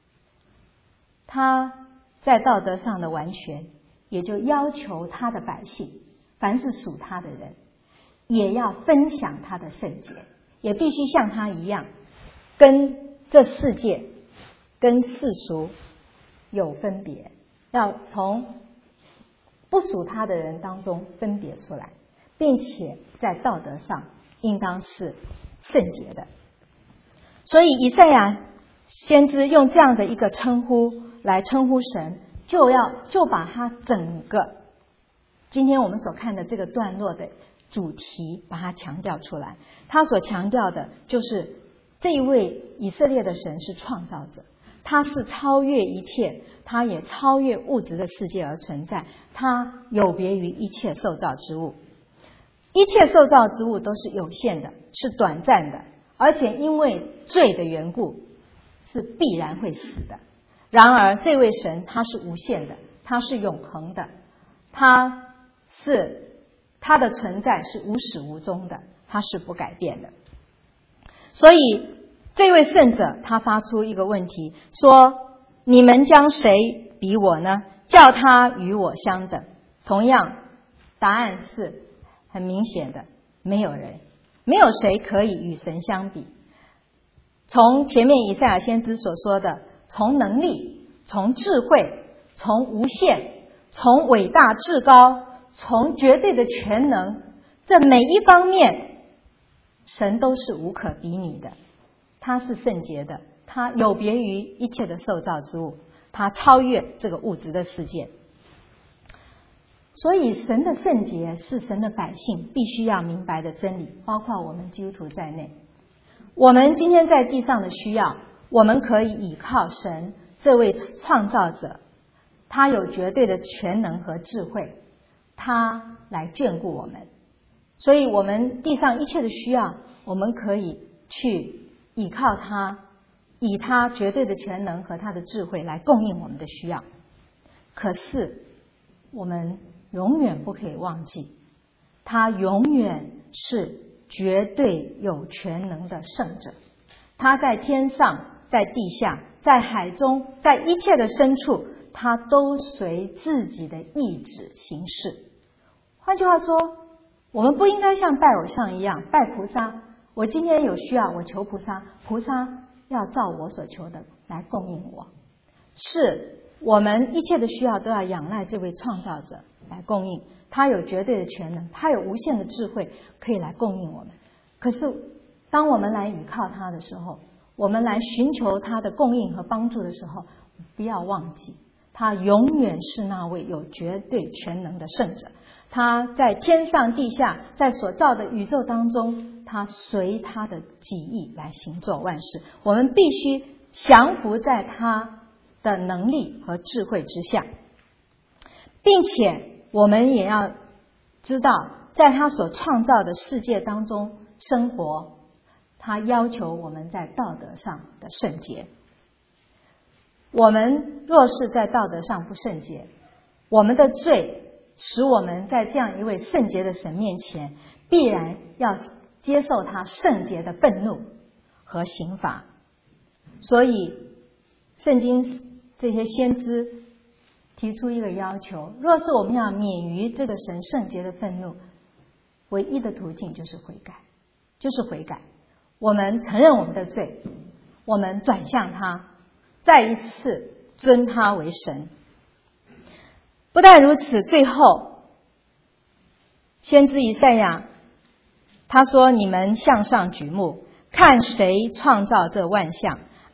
他在道德上的完全，也就要求他的百姓，凡是属他的人，也要分享他的圣洁，也必须像他一样，跟这世界跟世俗有分别，要从不属他的人当中分别出来，并且在道德上应当是圣洁的。所以以赛亚先知用这样的一个称呼来称呼神，就把他整个今天我们所看的这个段落的主题把它强调出来。他所强调的就是这一位以色列的神是创造者，他是超越一切，他也超越物质的世界而存在，他有别于一切受造之物。一切受造之物都是有限的，是短暂的，而且因为罪的缘故是必然会死的。然而这位神他是无限的，他是永恒的，他的存在是无始无终的，他是不改变的。所以这位圣者他发出一个问题，说你们将谁比我呢？叫他与我相等。同样答案是很明显的，没有人，没有谁可以与神相比。从前面以赛亚先知所说的，从能力，从智慧，从无限，从伟大至高，从绝对的全能，这每一方面神都是无可比拟的。他是圣洁的，他有别于一切的受造之物，他超越这个物质的世界。所以神的圣洁是神的百姓必须要明白的真理，包括我们基督徒在内。我们今天在地上的需要，我们可以倚靠神这位创造者，他有绝对的全能和智慧，他来眷顾我们。所以我们地上一切的需要，我们可以去倚靠他，以他绝对的全能和他的智慧来供应我们的需要。可是我们永远不可以忘记，他永远是绝对有全能的圣者，他在天上，在地下，在海中，在一切的深处，他都随自己的意志行事。换句话说，我们不应该像拜偶像一样拜菩萨，我今天有需要我求菩萨，菩萨要照我所求的来供应我。是我们一切的需要都要仰赖这位创造者来供应，他有绝对的全能，他有无限的智慧可以来供应我们。可是当我们来倚靠他的时候，我们来寻求他的供应和帮助的时候，不要忘记他永远是那位有绝对全能的圣者，他在天上地下，在所造的宇宙当中，他随他的己意来行作万事。我们必须降服在他的能力和智慧之下，并且我们也要知道，在他所创造的世界当中生活，他要求我们在道德上的圣洁。我们若是在道德上不圣洁，我们的罪使我们在这样一位圣洁的神面前，必然要接受他圣洁的愤怒和刑罚。所以圣经这些先知提出一个要求，若是我们要免于这个神圣洁的愤怒，唯一的途径就是悔改，就是悔改。我们承认我们的罪，我们转向他，再一次尊他为神。不但如此，最后先知以赛亚他说，你们向上举目，看谁创造这万象，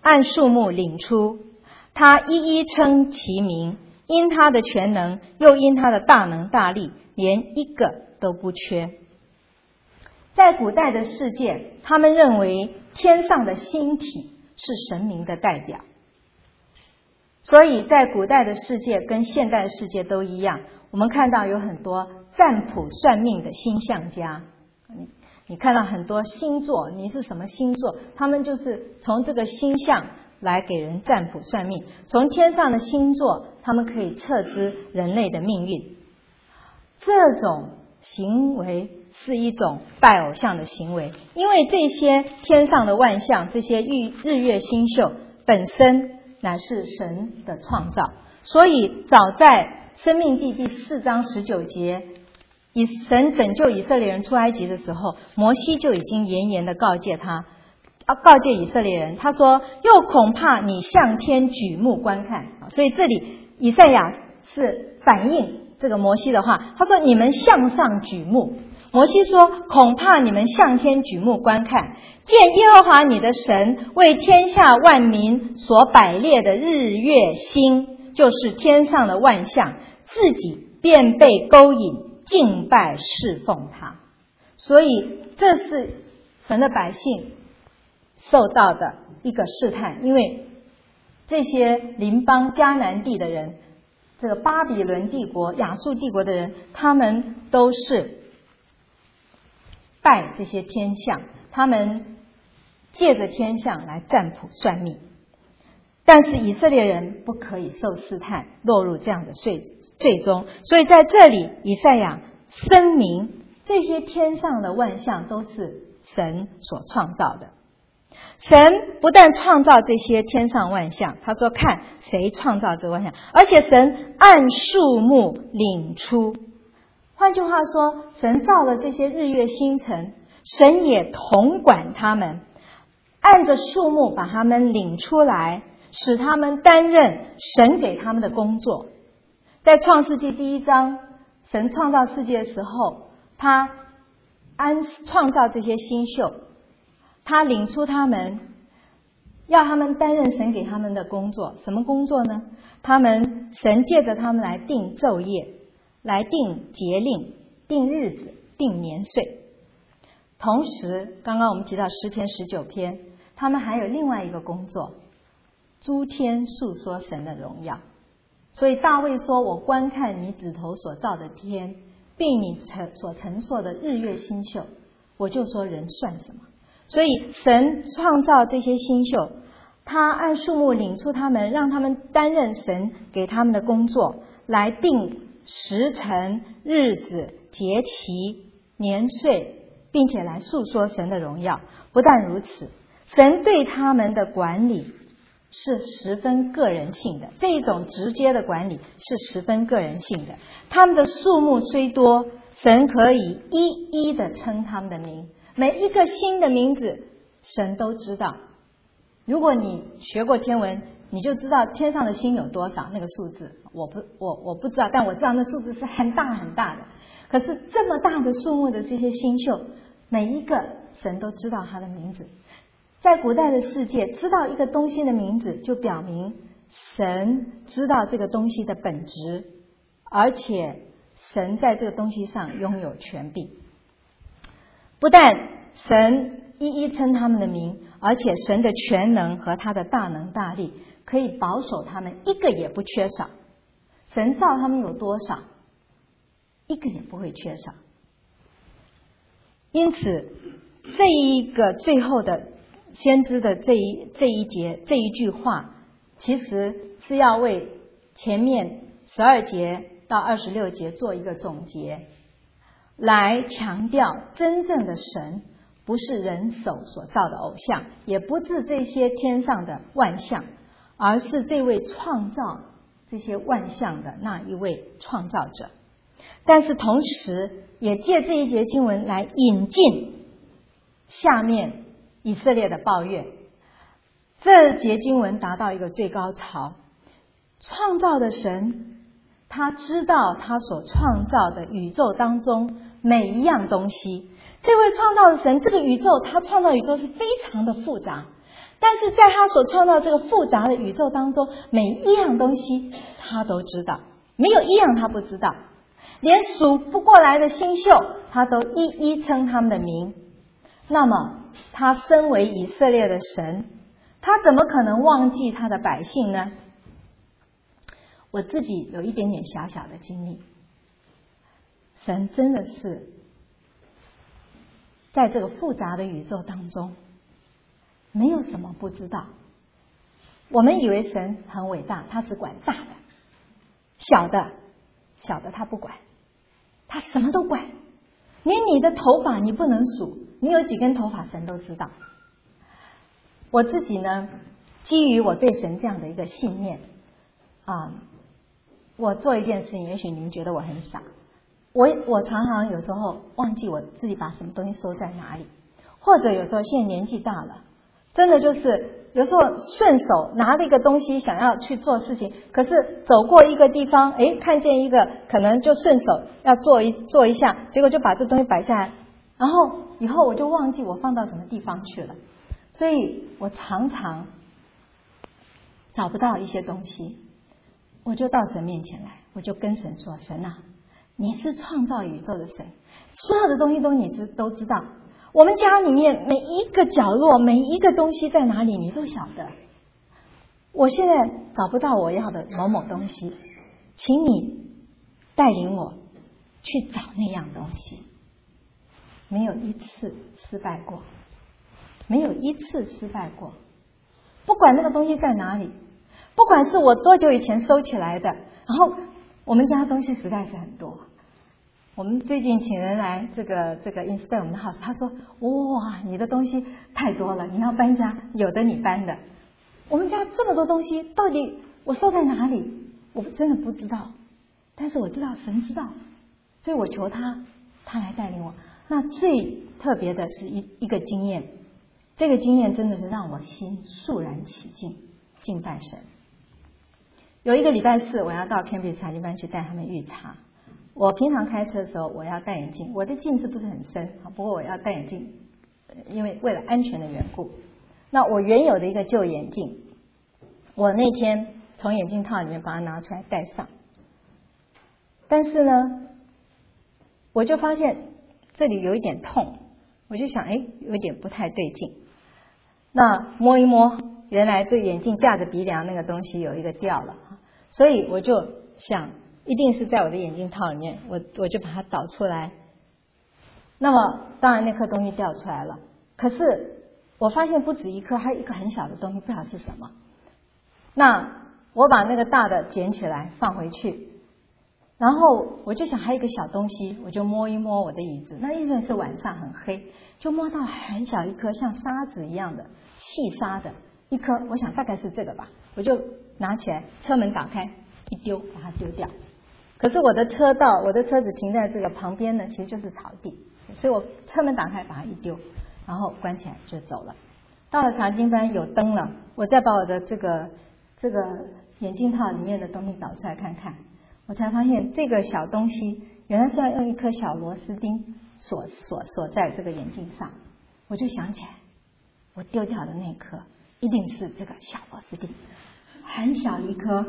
按数目领出，他一一称其名，因他的全能，又因他的大能大力，连一个都不缺。在古代的世界，他们认为天上的星体是神明的代表，所以在古代的世界跟现代的世界都一样，我们看到有很多占卜算命的星象家，你看到很多星座，你是什么星座，他们就是从这个星象来给人占卜算命，从天上的星座他们可以测知人类的命运。这种行为是一种拜偶像的行为，因为这些天上的万象，这些日月星宿本身乃是神的创造，所以早在申命记第4章19节，神拯救以色列人出埃及的时候，摩西就已经严严的告诫以色列人，他说又恐怕你向天举目观看。所以这里以赛亚是反映这个摩西的话，他说你们向上举目。摩西说恐怕你们向天举目观看，见耶和华你的神为天下万民所摆列的日月星，就是天上的万象，自己便被勾引敬拜侍奉他。所以这是神的百姓受到的一个试探，因为这些邻邦迦南地的人，这个巴比伦帝国、亚述帝国的人，他们都是拜这些天象，他们借着天象来占卜算命。但是以色列人不可以受试探，落入这样的最终。所以在这里以赛亚声明，这些天上的万象都是神所创造的。神不但创造这些天上万象，他说看谁创造这个万象，而且神按数目领出。换句话说，神造了这些日月星辰，神也统管他们，按着数目把他们领出来，使他们担任神给他们的工作。在创世纪第1章，神创造世界的时候，他创造这些星宿，他领出他们，要他们担任神给他们的工作。什么工作呢？神借着他们来定昼夜，来定节令，定日子，定年岁。同时刚刚我们提到诗篇19篇，他们还有另外一个工作，诸天述说神的荣耀。所以大卫说，我观看你指头所造的天，并你所陈设的日月星宿，我就说人算什么。所以神创造这些星宿，他按数目领出他们，让他们担任神给他们的工作，来定时辰、日子、节期、年岁，并且来述说神的荣耀。不但如此，神对他们的管理是十分个人性的，这一种直接的管理是十分个人性的。他们的数目虽多，神可以一一的称他们的名，每一个星的名字神都知道。如果你学过天文，你就知道天上的星有多少，那个数字我不知道，但我知道那数字是很大很大的。可是这么大的数目的这些星宿，每一个神都知道它的名字。在古代的世界，知道一个东西的名字，就表明神知道这个东西的本质，而且神在这个东西上拥有权柄。不但神一一称他们的名，而且神的全能和他的大能大力可以保守他们，一个也不缺少。神造他们有多少，一个也不会缺少。因此这一个最后的先知的这一句话，其实是要为前面12节到26节做一个总结，来强调真正的神不是人手所造的偶像，也不是这些天上的万象，而是这位创造这些万象的那一位创造者。但是同时也借这一节经文来引进下面以色列的抱怨。这节经文达到一个最高潮，创造的神他知道他所创造的宇宙当中每一样东西。这位创造的神，这个宇宙他创造宇宙是非常的复杂， 但是在他所创造这个复杂的宇宙当中，每一样东西他都知道，没有一样他不知道，连数不过来的星宿他都一一称他们的名。那么他身为以色列的神，他怎么可能忘记他的百姓呢？我自己有一点点小小的经历，神真的是在这个复杂的宇宙当中没有什么不知道。我们以为神很伟大，他只管大的，小的他不管，他什么都管。连你的头发你不能数，你有几根头发神都知道。我自己呢，基于我对神这样的一个信念我做一件事情，也许你们觉得我很傻，我常常有时候忘记我自己把什么东西收在哪里，或者有时候现在年纪大了，真的就是有时候顺手拿了一个东西想要去做事情，可是走过一个地方，看见一个可能就顺手要做一下，结果就把这东西摆下来，然后以后我就忘记我放到什么地方去了。所以我常常找不到一些东西，我就到神面前来，我就跟神说：神啊，你是创造宇宙的神，所有的东西你都知道，我们家里面每一个角落每一个东西在哪里你都晓得。我现在找不到我要的某某东西，请你带领我去找那样东西。没有一次失败过，没有一次失败过。不管那个东西在哪里，不管是我多久以前收起来的，然后我们家东西实在是很多。我们最近请人来这个 inspect 我们的 house， 他说：哇，你的东西太多了，你要搬家，有的你搬的。我们家这么多东西，到底我收在哪里？我真的不知道，但是我知道神知道，所以我求他来带领我。那最特别的是一个经验，这个经验真的是让我心肃然起敬，敬拜神。有一个礼拜四，我要到 Cambridge 查经班去带他们预查。我平常开车的时候，我要戴眼镜，我的近视不是很深，不过我要戴眼镜，因为为了安全的缘故。那我原有的一个旧眼镜，我那天从眼镜套里面把它拿出来戴上，但是呢，我就发现这里有一点痛，我就想有一点不太对劲。那摸一摸，原来这个眼镜架着鼻梁那个东西有一个掉了，所以我就想一定是在我的眼镜套里面，我就把它导出来。那么当然那颗东西掉出来了，可是我发现不止一颗，还有一个很小的东西，不晓得是什么。那我把那个大的捡起来放回去，然后我就想还有一个小东西，我就摸一摸我的椅子，那因为是晚上很黑，就摸到很小一颗像沙子一样的细沙的一颗，我想大概是这个吧，我就拿起来，车门打开一丢，把它丢掉。可是我的车子停在这个旁边呢，其实就是草地，所以我车门打开把它一丢，然后关起来就走了。到了查经班有灯了，我再把我的这个眼镜套里面的东西找出来看看，我才发现这个小东西原来是要用一颗小螺丝钉锁在这个眼镜上。我就想起来，我丢掉的那颗一定是这个小螺丝钉，很小一颗，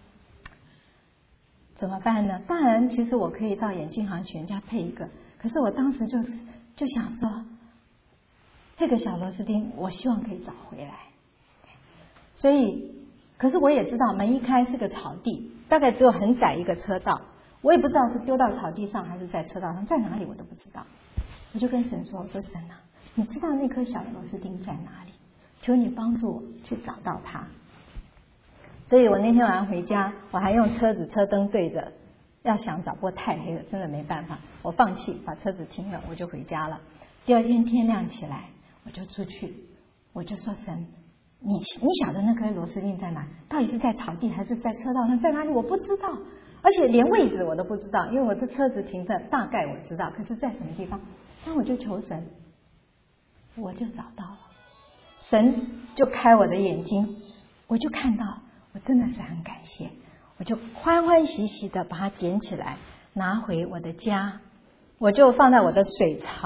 怎么办呢？当然其实我可以到眼镜行请人家配一个，可是我当时就想说，这个小螺丝钉我希望可以找回来。所以可是我也知道门一开是个草地，大概只有很窄一个车道，我也不知道是丢到草地上还是在车道上，在哪里我都不知道。我就跟神说，我说神啊，你知道那颗小螺丝钉在哪里，求你帮助我去找到它。所以我那天晚上回家，我还用车灯对着，要想找，不过太黑了，真的没办法，我放弃，把车子停了，我就回家了。第二天天亮起来，我就出去，我就说神，你晓得那颗螺丝钉在哪？到底是在草地还是在车道上？在哪里我不知道，而且连位置我都不知道，因为我的车子停的大概我知道，可是在什么地方？那我就求神，我就找到了，神就开我的眼睛，我就看到，我真的是很感谢，我就欢欢喜喜的把它捡起来，拿回我的家，我就放在我的水槽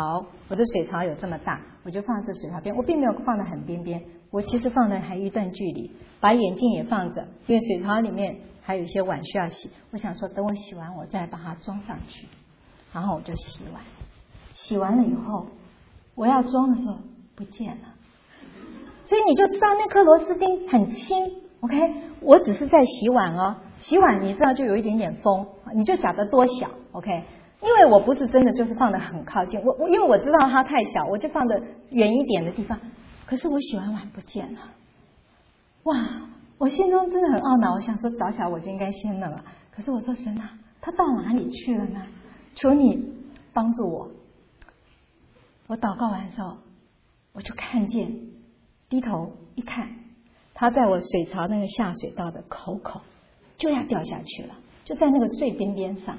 我的水槽有这么大，我就放这水槽边，我并没有放得很边边，我其实放的还一段距离，把眼镜也放着，因为水槽里面还有一些碗需要洗，我想说等我洗完我再把它装上去，然后我就洗碗，洗完了以后我要装的时候不见了，所以你就知道那颗螺丝钉很轻 OK， 我只是在洗碗哦，洗碗你知道就有一点点风，你就晓得多小 OK， 因为我不是真的就是放得很靠近，我因为我知道它太小，我就放得远一点的地方，可是我洗完碗不见了，哇，我心中真的很懊恼，我想说早晓我就应该先弄了，可是我说神啊，它到哪里去了呢？求你帮助我。我祷告完的时候，我就看见，低头一看，它在我水槽那个下水道的口就要掉下去了，就在那个最边边上。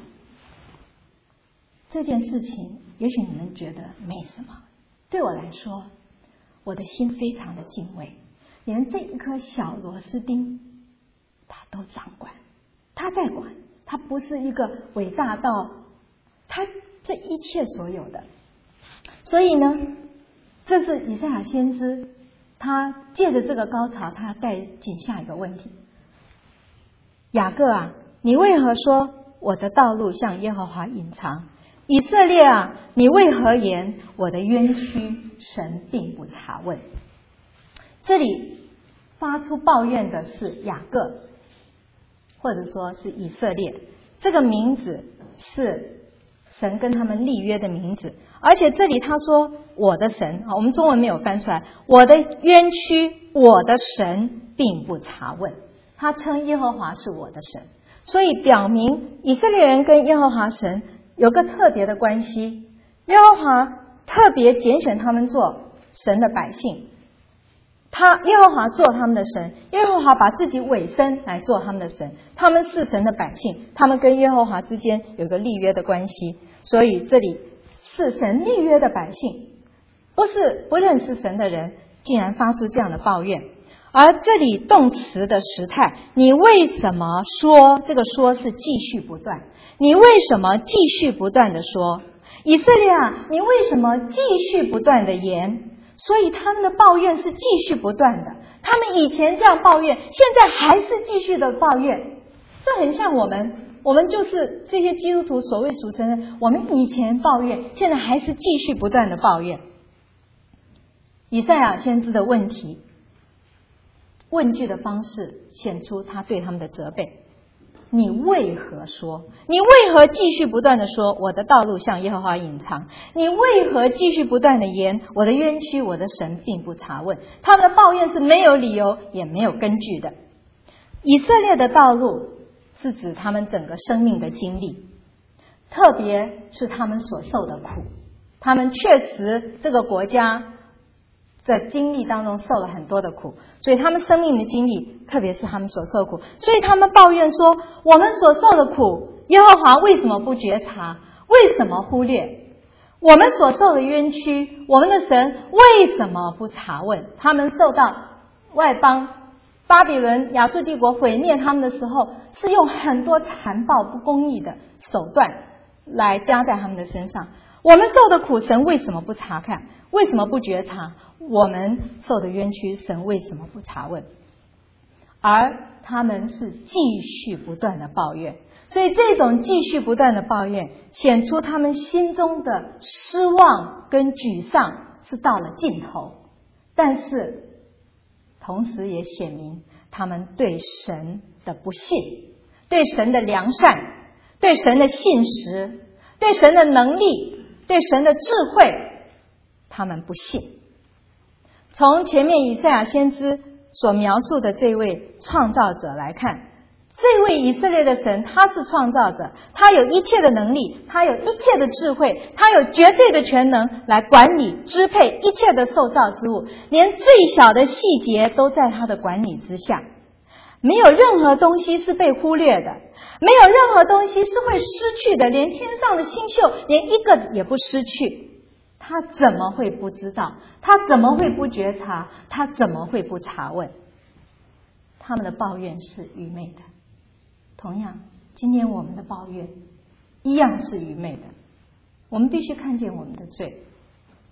这件事情也许你们觉得没什么，对我来说我的心非常的敬畏，连这一颗小螺丝钉他都掌管，他在管，他不是一个伟大到他这一切所有的。所以呢，这是以赛亚先知他借着这个高潮，他带进下一个问题：雅各啊，你为何说我的道路向耶和华隐藏？以色列啊，你为何言我的冤屈神并不查问？这里发出抱怨的是雅各，或者说是以色列，这个名字是神跟他们立约的名字，而且这里他说我的神，我们中文没有翻出来，我的冤屈我的神并不查问，他称耶和华是我的神，所以表明以色列人跟耶和华神有个特别的关系，耶和华特别拣选他们做神的百姓，耶和华做他们的神，耶和华把自己委身来做他们的神，他们是神的百姓，他们跟耶和华之间有个立约的关系，所以这里是神立约的百姓，不是不认识神的人竟然发出这样的抱怨。而这里动词的时态，你为什么说，这个说是继续不断，你为什么继续不断的说？以色列啊，你为什么继续不断的言？所以他们的抱怨是继续不断的，他们以前这样抱怨，现在还是继续的抱怨。这很像我们就是这些基督徒所谓属神人，我们以前抱怨，现在还是继续不断的抱怨。以赛亚先知的问题，问句的方式显出他对他们的责备。你为何说？你为何继续不断的说我的道路向耶和华隐藏？你为何继续不断的言我的冤屈我的神并不查问？他们的抱怨是没有理由也没有根据的。以色列的道路是指他们整个生命的经历，特别是他们所受的苦，他们确实这个国家在经历当中受了很多的苦，所以他们生命的经历，特别是他们所受苦，所以他们抱怨说我们所受的苦，耶和华为什么不觉察？为什么忽略？我们所受的冤屈，我们的神为什么不查问？他们受到外邦巴比伦亚述帝国毁灭他们的时候，是用很多残暴不公义的手段来加在他们的身上。我们受的苦，神为什么不查看？为什么不觉察？我们受的冤屈，神为什么不查问？而他们是继续不断的抱怨，所以这种继续不断的抱怨，显出他们心中的失望跟沮丧是到了尽头，但是同时也显明他们对神的不信，对神的良善，对神的信实，对神的能力，对神的智慧，他们不信。从前面以赛亚先知所描述的这位创造者来看，这位以色列的神，他是创造者，他有一切的能力，他有一切的智慧，他有绝对的全能来管理支配一切的受造之物，连最小的细节都在他的管理之下，没有任何东西是被忽略的，没有任何东西是会失去的，连天上的星宿连一个也不失去。他怎么会不知道？他怎么会不觉察？他怎么会不查问？他们的抱怨是愚昧的。同样，今天我们的抱怨一样是愚昧的。我们必须看见我们的罪，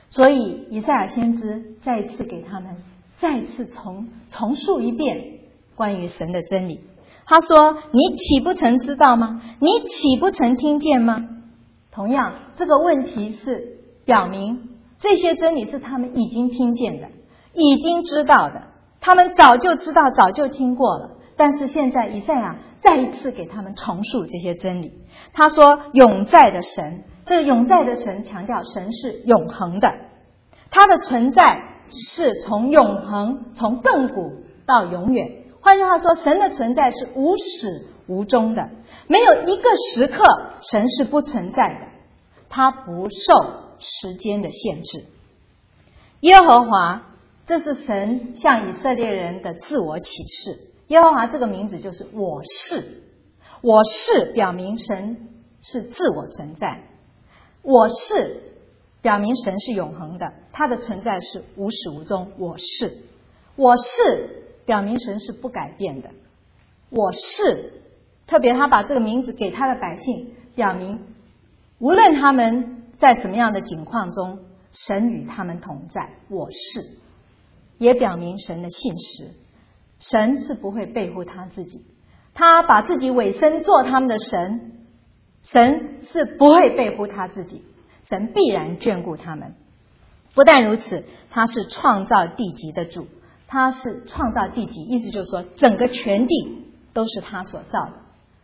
所以以赛亚先知再一次给他们再次重述一遍关于神的真理。他说：你岂不曾知道吗？你岂不曾听见吗？同样，这个问题是表明这些真理是他们已经听见的，已经知道的，他们早就知道，早就听过了。但是现在以赛亚再一次给他们重述这些真理。他说永在的神，这个永在的神强调神是永恒的，他的存在是从永恒，从亘古到永远。换句话说，神的存在是无始无终的，没有一个时刻神是不存在的，他不受时间的限制。耶和华，这是神向以色列人的自我启示。耶和华这个名字就是我是，我是表明神是自我存在，我是表明神是永恒的，他的存在是无始无终。我是，我是表明神是不改变的。我是，特别他把这个名字给他的百姓，表明无论他们在什么样的境况中，神与他们同在。我是，也表明神的信实，神是不会背负他自己，他把自己委身做他们的神，神是不会背负他自己，神必然眷顾他们。不但如此，他是创造地极的主，他是创造地极，意思就是说整个全地都是他所造的，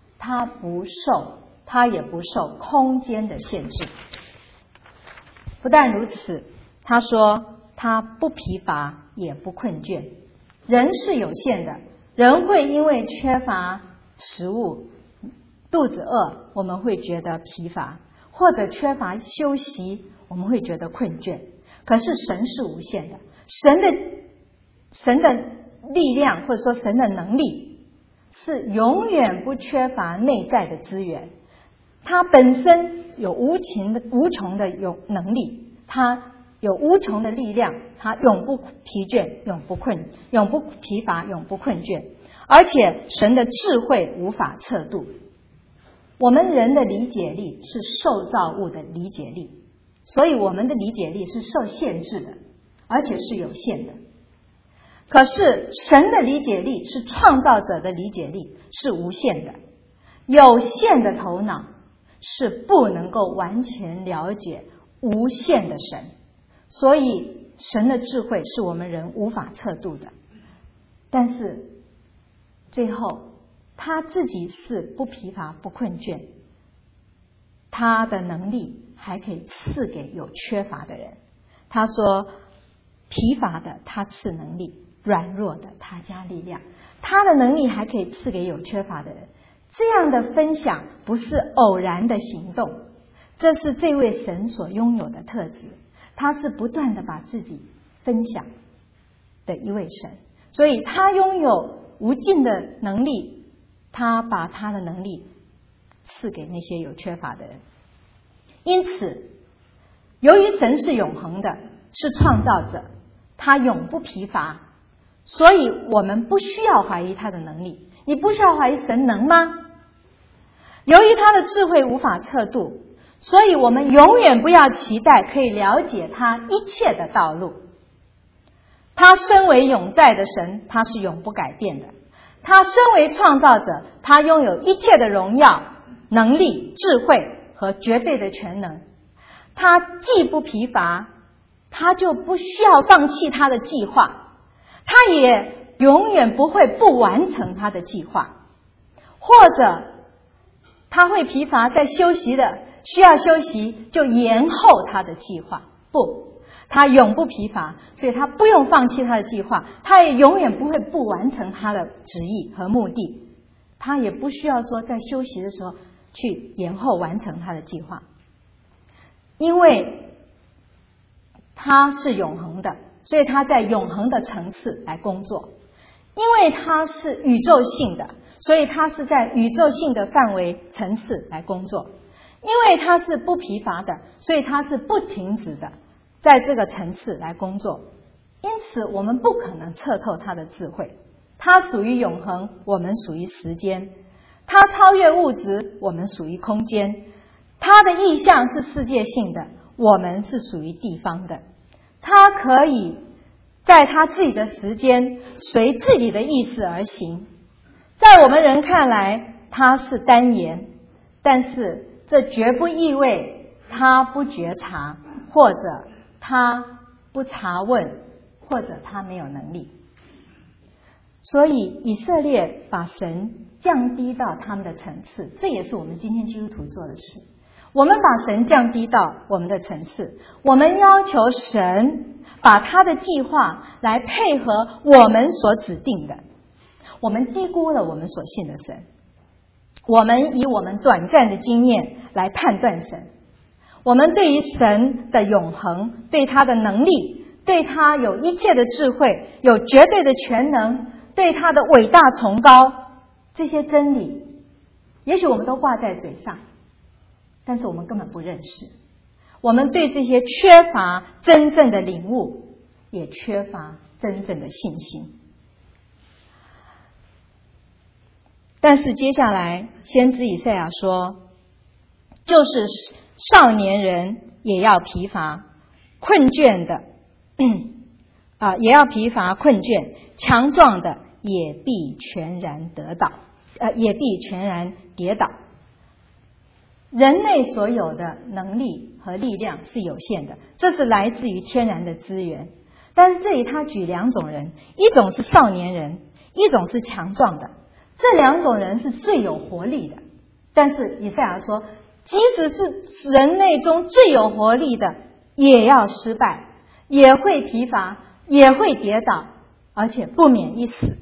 他也不受空间的限制。不但如此，他说他不疲乏也不困倦。人是有限的，人会因为缺乏食物肚子饿，我们会觉得疲乏，或者缺乏休息，我们会觉得困倦。可是神是无限的，神的力量或者说神的能力是永远不缺乏内在的资源，他本身有无穷的能力，他有无穷的力量，他永不疲倦，永不疲乏，永不困倦。而且神的智慧无法测度，我们人的理解力是受造物的理解力，所以我们的理解力是受限制的，而且是有限的。可是神的理解力是创造者的理解力，是无限的。有限的头脑是不能够完全了解无限的神，所以神的智慧是我们人无法测度的。但是最后他自己是不疲乏不困倦，他的能力还可以赐给有缺乏的人。他说疲乏的他赐能力，软弱的他加力量，他的能力还可以赐给有缺乏的人。这样的分享不是偶然的行动，这是这位神所拥有的特质，他是不断的把自己分享的一位神，所以他拥有无尽的能力，他把他的能力赐给那些有缺乏的人。因此由于神是永恒的，是创造者，他永不疲乏，所以我们不需要怀疑他的能力。你不需要怀疑神能吗？由于他的智慧无法测度，所以我们永远不要期待可以了解他一切的道路。他身为永在的神，他是永不改变的。他身为创造者，他拥有一切的荣耀、能力、智慧和绝对的全能。他既不疲乏，他就不需要放弃他的计划，他也永远不会不完成他的计划。或者他会疲乏，在休息的需要休息就延后他的计划，不，他永不疲乏，所以他不用放弃他的计划，他也永远不会不完成他的旨意和目的，他也不需要说在休息的时候去延后完成他的计划。因为他是永恒的，所以他在永恒的层次来工作。因为他是宇宙性的，所以他是在宇宙性的范围层次来工作。因为他是不疲乏的，所以他是不停止的，在这个层次来工作。因此我们不可能测透他的智慧。他属于永恒，我们属于时间。他超越物质，我们属于空间。他的意象是世界性的，我们是属于地方的。 可以在他自己的时间随自己的意思而行。在我们人看来他是单言，但是这绝不意味他不觉察，或者他不查问，或者他没有能力。所以以色列把神降低到他们的层次，这也是我们今天基督徒做的事。我们把神降低到我们的层次，我们要求神把他的计划来配合我们所指定的。我们低估了我们所信的神，我们以我们短暂的经验来判断神，我们对于神的永恒，对他的能力，对他有一切的智慧，有绝对的全能，对他的伟大崇高，这些真理也许我们都挂在嘴上，但是我们根本不认识。我们对这些缺乏真正的领悟，也缺乏真正的信心。但是接下来先知以赛亚说，就是少年人也要疲乏困倦的也要疲乏困倦，强壮的也必全然跌倒。人类所有的能力和力量是有限的，这是来自于天然的资源。但是这里他举两种人，一种是少年人，一种是强壮的。这两种人是最有活力的。但是以赛亚说，即使是人类中最有活力的，也要失败，也会疲乏，也会跌倒，而且不免一死。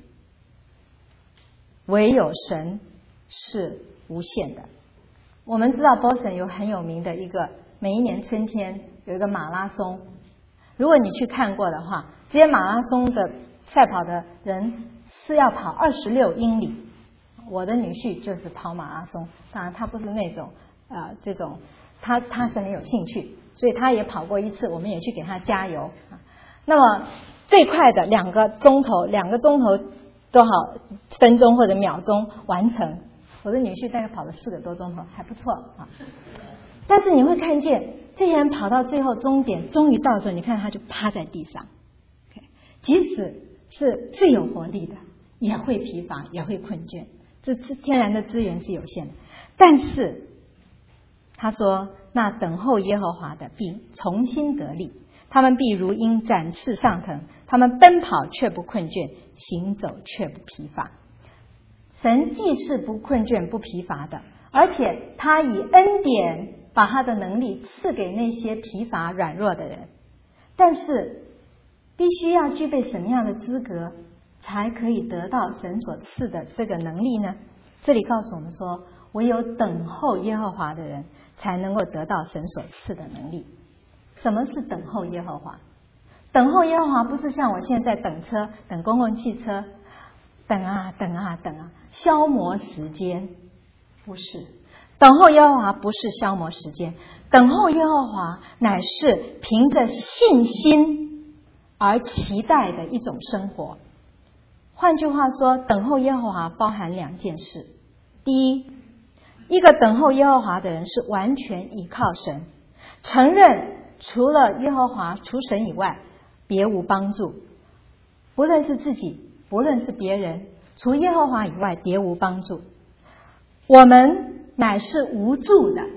唯有神是无限的。我们知道 Boston 有很有名的一个，每一年春天有一个马拉松，如果你去看过的话，这些马拉松的赛跑的人是要跑26英里。我的女婿就是跑马拉松，当然他不是那种这种他是很有兴趣，所以他也跑过一次，我们也去给他加油。那么最快的2个钟头多少分钟或者秒钟完成，我的女婿大概跑了4个多钟头，还不错啊。但是你会看见这些人跑到最后终点终于到的时候，你看他就趴在地上。即使是最有活力的，也会疲乏，也会困倦，这天然的资源是有限的。但是他说，那等候耶和华的必重新得力，他们必如鹰展翅上腾，他们奔跑却不困倦，行走却不疲乏。神既是不困倦不疲乏的，而且他以恩典把他的能力赐给那些疲乏软弱的人。但是必须要具备什么样的资格才可以得到神所赐的这个能力呢？这里告诉我们说，唯有等候耶和华的人才能够得到神所赐的能力。什么是等候耶和华？等候耶和华不是像我现在等车，等公共汽车，等啊消磨时间。不是，等候耶和华不是消磨时间，等候耶和华乃是凭着信心而期待的一种生活。换句话说，等候耶和华包含2件事。第一，一个等候耶和华的人是完全依靠神，承认除了耶和华除神以外别无帮助，不论是自己不论是别人，除耶和华以外别无帮助。我们乃是无助的，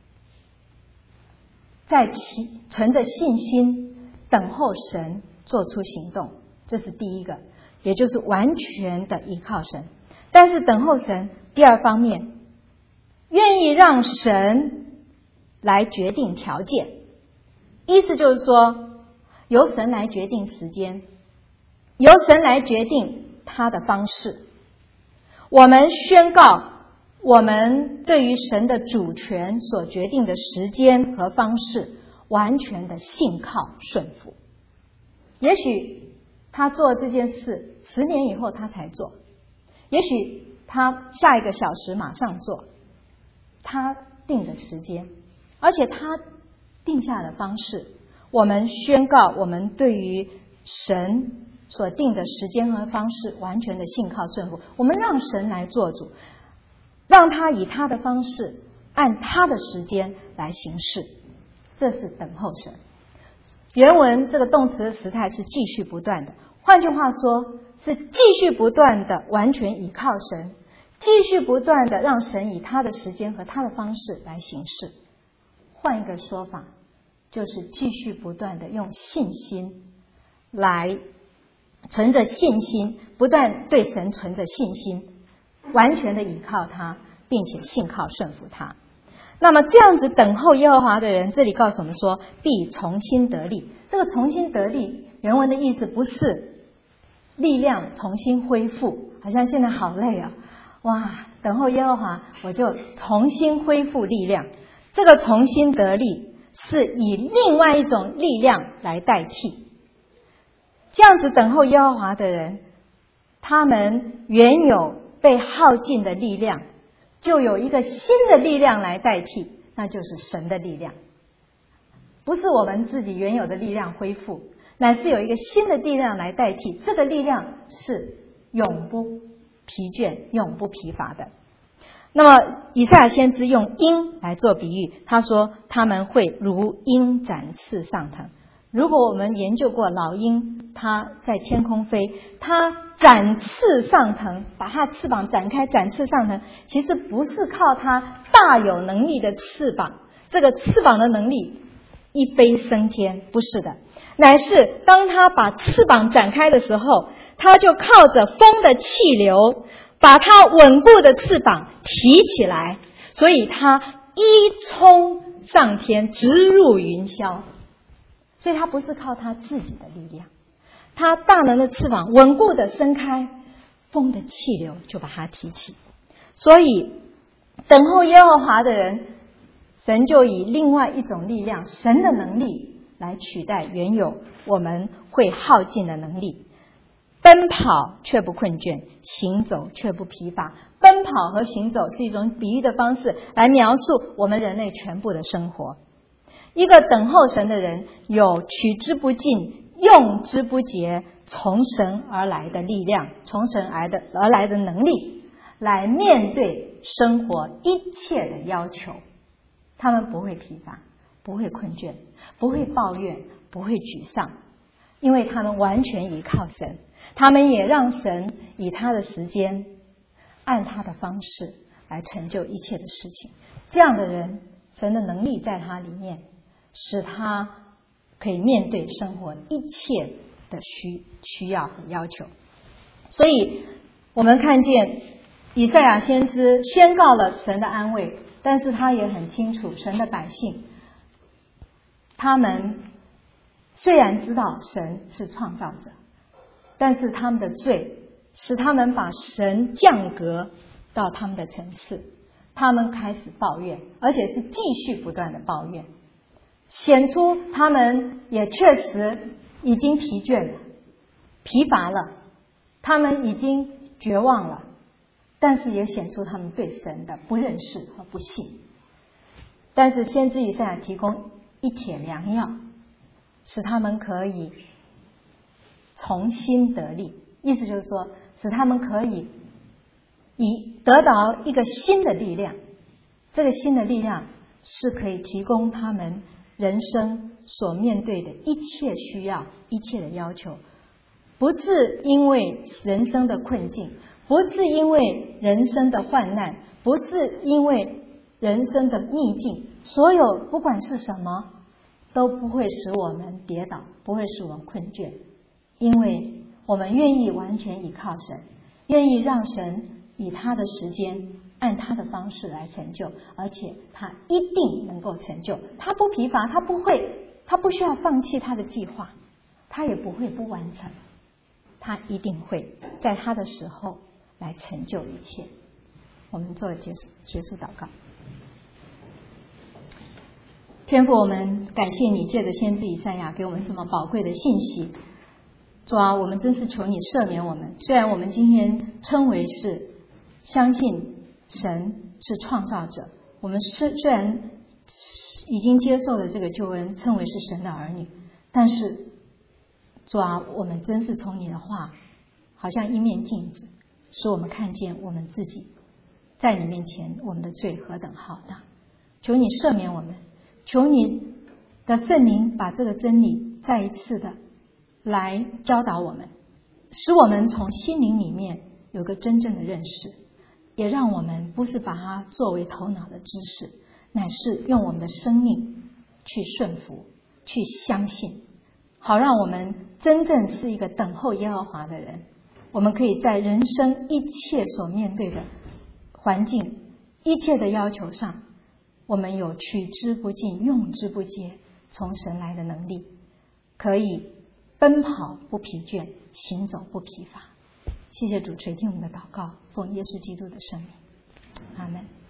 在存着信心等候神做出行动，这是第一个，也就是完全的依靠神。但是等候神第二方面，愿意让神来决定条件，意思就是说由神来决定时间，由神来决定他的方式。我们宣告我们对于神的主权所决定的时间和方式完全的信靠顺服。也许他做这件事10年以后他才做，也许他下一个小时马上做，他定的时间，而且他定下的方式，我们宣告我们对于神所定的时间和方式完全的信靠顺服。我们让神来做主，让他以他的方式按他的时间来行事，这是等候神。 原文这个动词的时态是继续不断的，换句话说是继续不断的完全倚靠神，继续不断的让神以他的时间和他的方式来行事。换一个说法，就是继续不断的用信心来存着信心，不断对神存着信心，完全的倚靠他，并且信靠顺服他。那么这样子等候耶和华的人，这里告诉我们说必重新得力。这个重新得力原文的意思不是力量重新恢复，好像现在好累啊，哇，等候耶和华我就重新恢复力量。这个重新得力是以另外一种力量来代替。这样子等候耶和华的人，他们原有被耗尽的力量就有一个新的力量来代替，那就是神的力量。不是我们自己原有的力量恢复，乃是有一个新的力量来代替，这个力量是永不疲倦永不疲乏的。那么以赛亚先知用鹰来做比喻，他说他们会如鹰展翅上腾。如果我们研究过老鹰，它在天空飞，它展翅上腾，把它翅膀展开展翅上腾，其实不是靠它大有能力的翅膀，这个翅膀的能力一飞升天，不是的，乃是当它把翅膀展开的时候，它就靠着风的气流把它稳固的翅膀提起来，所以它一冲上天，直入云霄。所以它不是靠它自己的力量，它大能的翅膀稳固的伸开，风的气流就把它提起。所以等候耶和华的人，神就以另外一种力量，神的能力来取代原有我们会耗尽的能力。奔跑却不困倦，行走却不疲乏。奔跑和行走是一种比喻的方式来描述我们人类全部的生活。一个等候神的人，有取之不尽用之不竭从神而来的力量，从神而来的能力，来面对生活一切的要求。他们不会疲乏，不会困倦，不会抱怨，不会沮丧，因为他们完全依靠神，他们也让神以他的时间按他的方式来成就一切的事情。这样的人，神的能力在他里面，使他可以面对生活一切的需要和要求。所以我们看见以赛亚先知宣告了神的安慰，但是他也很清楚神的百姓，他们虽然知道神是创造者，但是他们的罪使他们把神降格到他们的层次，他们开始抱怨，而且是继续不断的抱怨，显出他们也确实已经疲倦了，疲乏了，他们已经绝望了，但是也显出他们对神的不认识和不信。但是先知以赛亚提供一帖良药，使他们可以重新得力，意思就是说使他们可以得到一个新的力量。这个新的力量是可以提供他们人生所面对的一切需要，一切的要求，不致因为人生的困境，不致因为人生的患难，不是因为人生的逆境，所有不管是什么都不会使我们跌倒，不会使我们困倦，因为我们愿意完全依靠神，愿意让神以他的时间按他的方式来成就，而且他一定能够成就，他不疲乏，他不需要放弃他的计划，他也不会不完成，他一定会在他的时候来成就一切。我们做结束祷告。天父，我们感谢你借着先知以赛亚给我们这么宝贵的信息。主啊，我们真是求你赦免我们，虽然我们今天称为是相信神是创造者，我们虽然已经接受了这个救恩，称为是神的儿女，但是主啊，我们真是从你的话好像一面镜子，使我们看见我们自己在你面前我们的罪何等浩大。求你赦免我们，求你的圣灵把这个真理再一次的来教导我们，使我们从心灵里面有个真正的认识，也让我们不是把它作为头脑的知识，乃是用我们的生命去顺服，去相信，好让我们真正是一个等候耶和华的人。我们可以在人生一切所面对的环境，一切的要求上，我们有取之不尽用之不竭从神来的能力，可以奔跑不疲倦，行走不疲乏。谢谢主垂听我们的祷告，奉耶稣基督的圣名，阿们。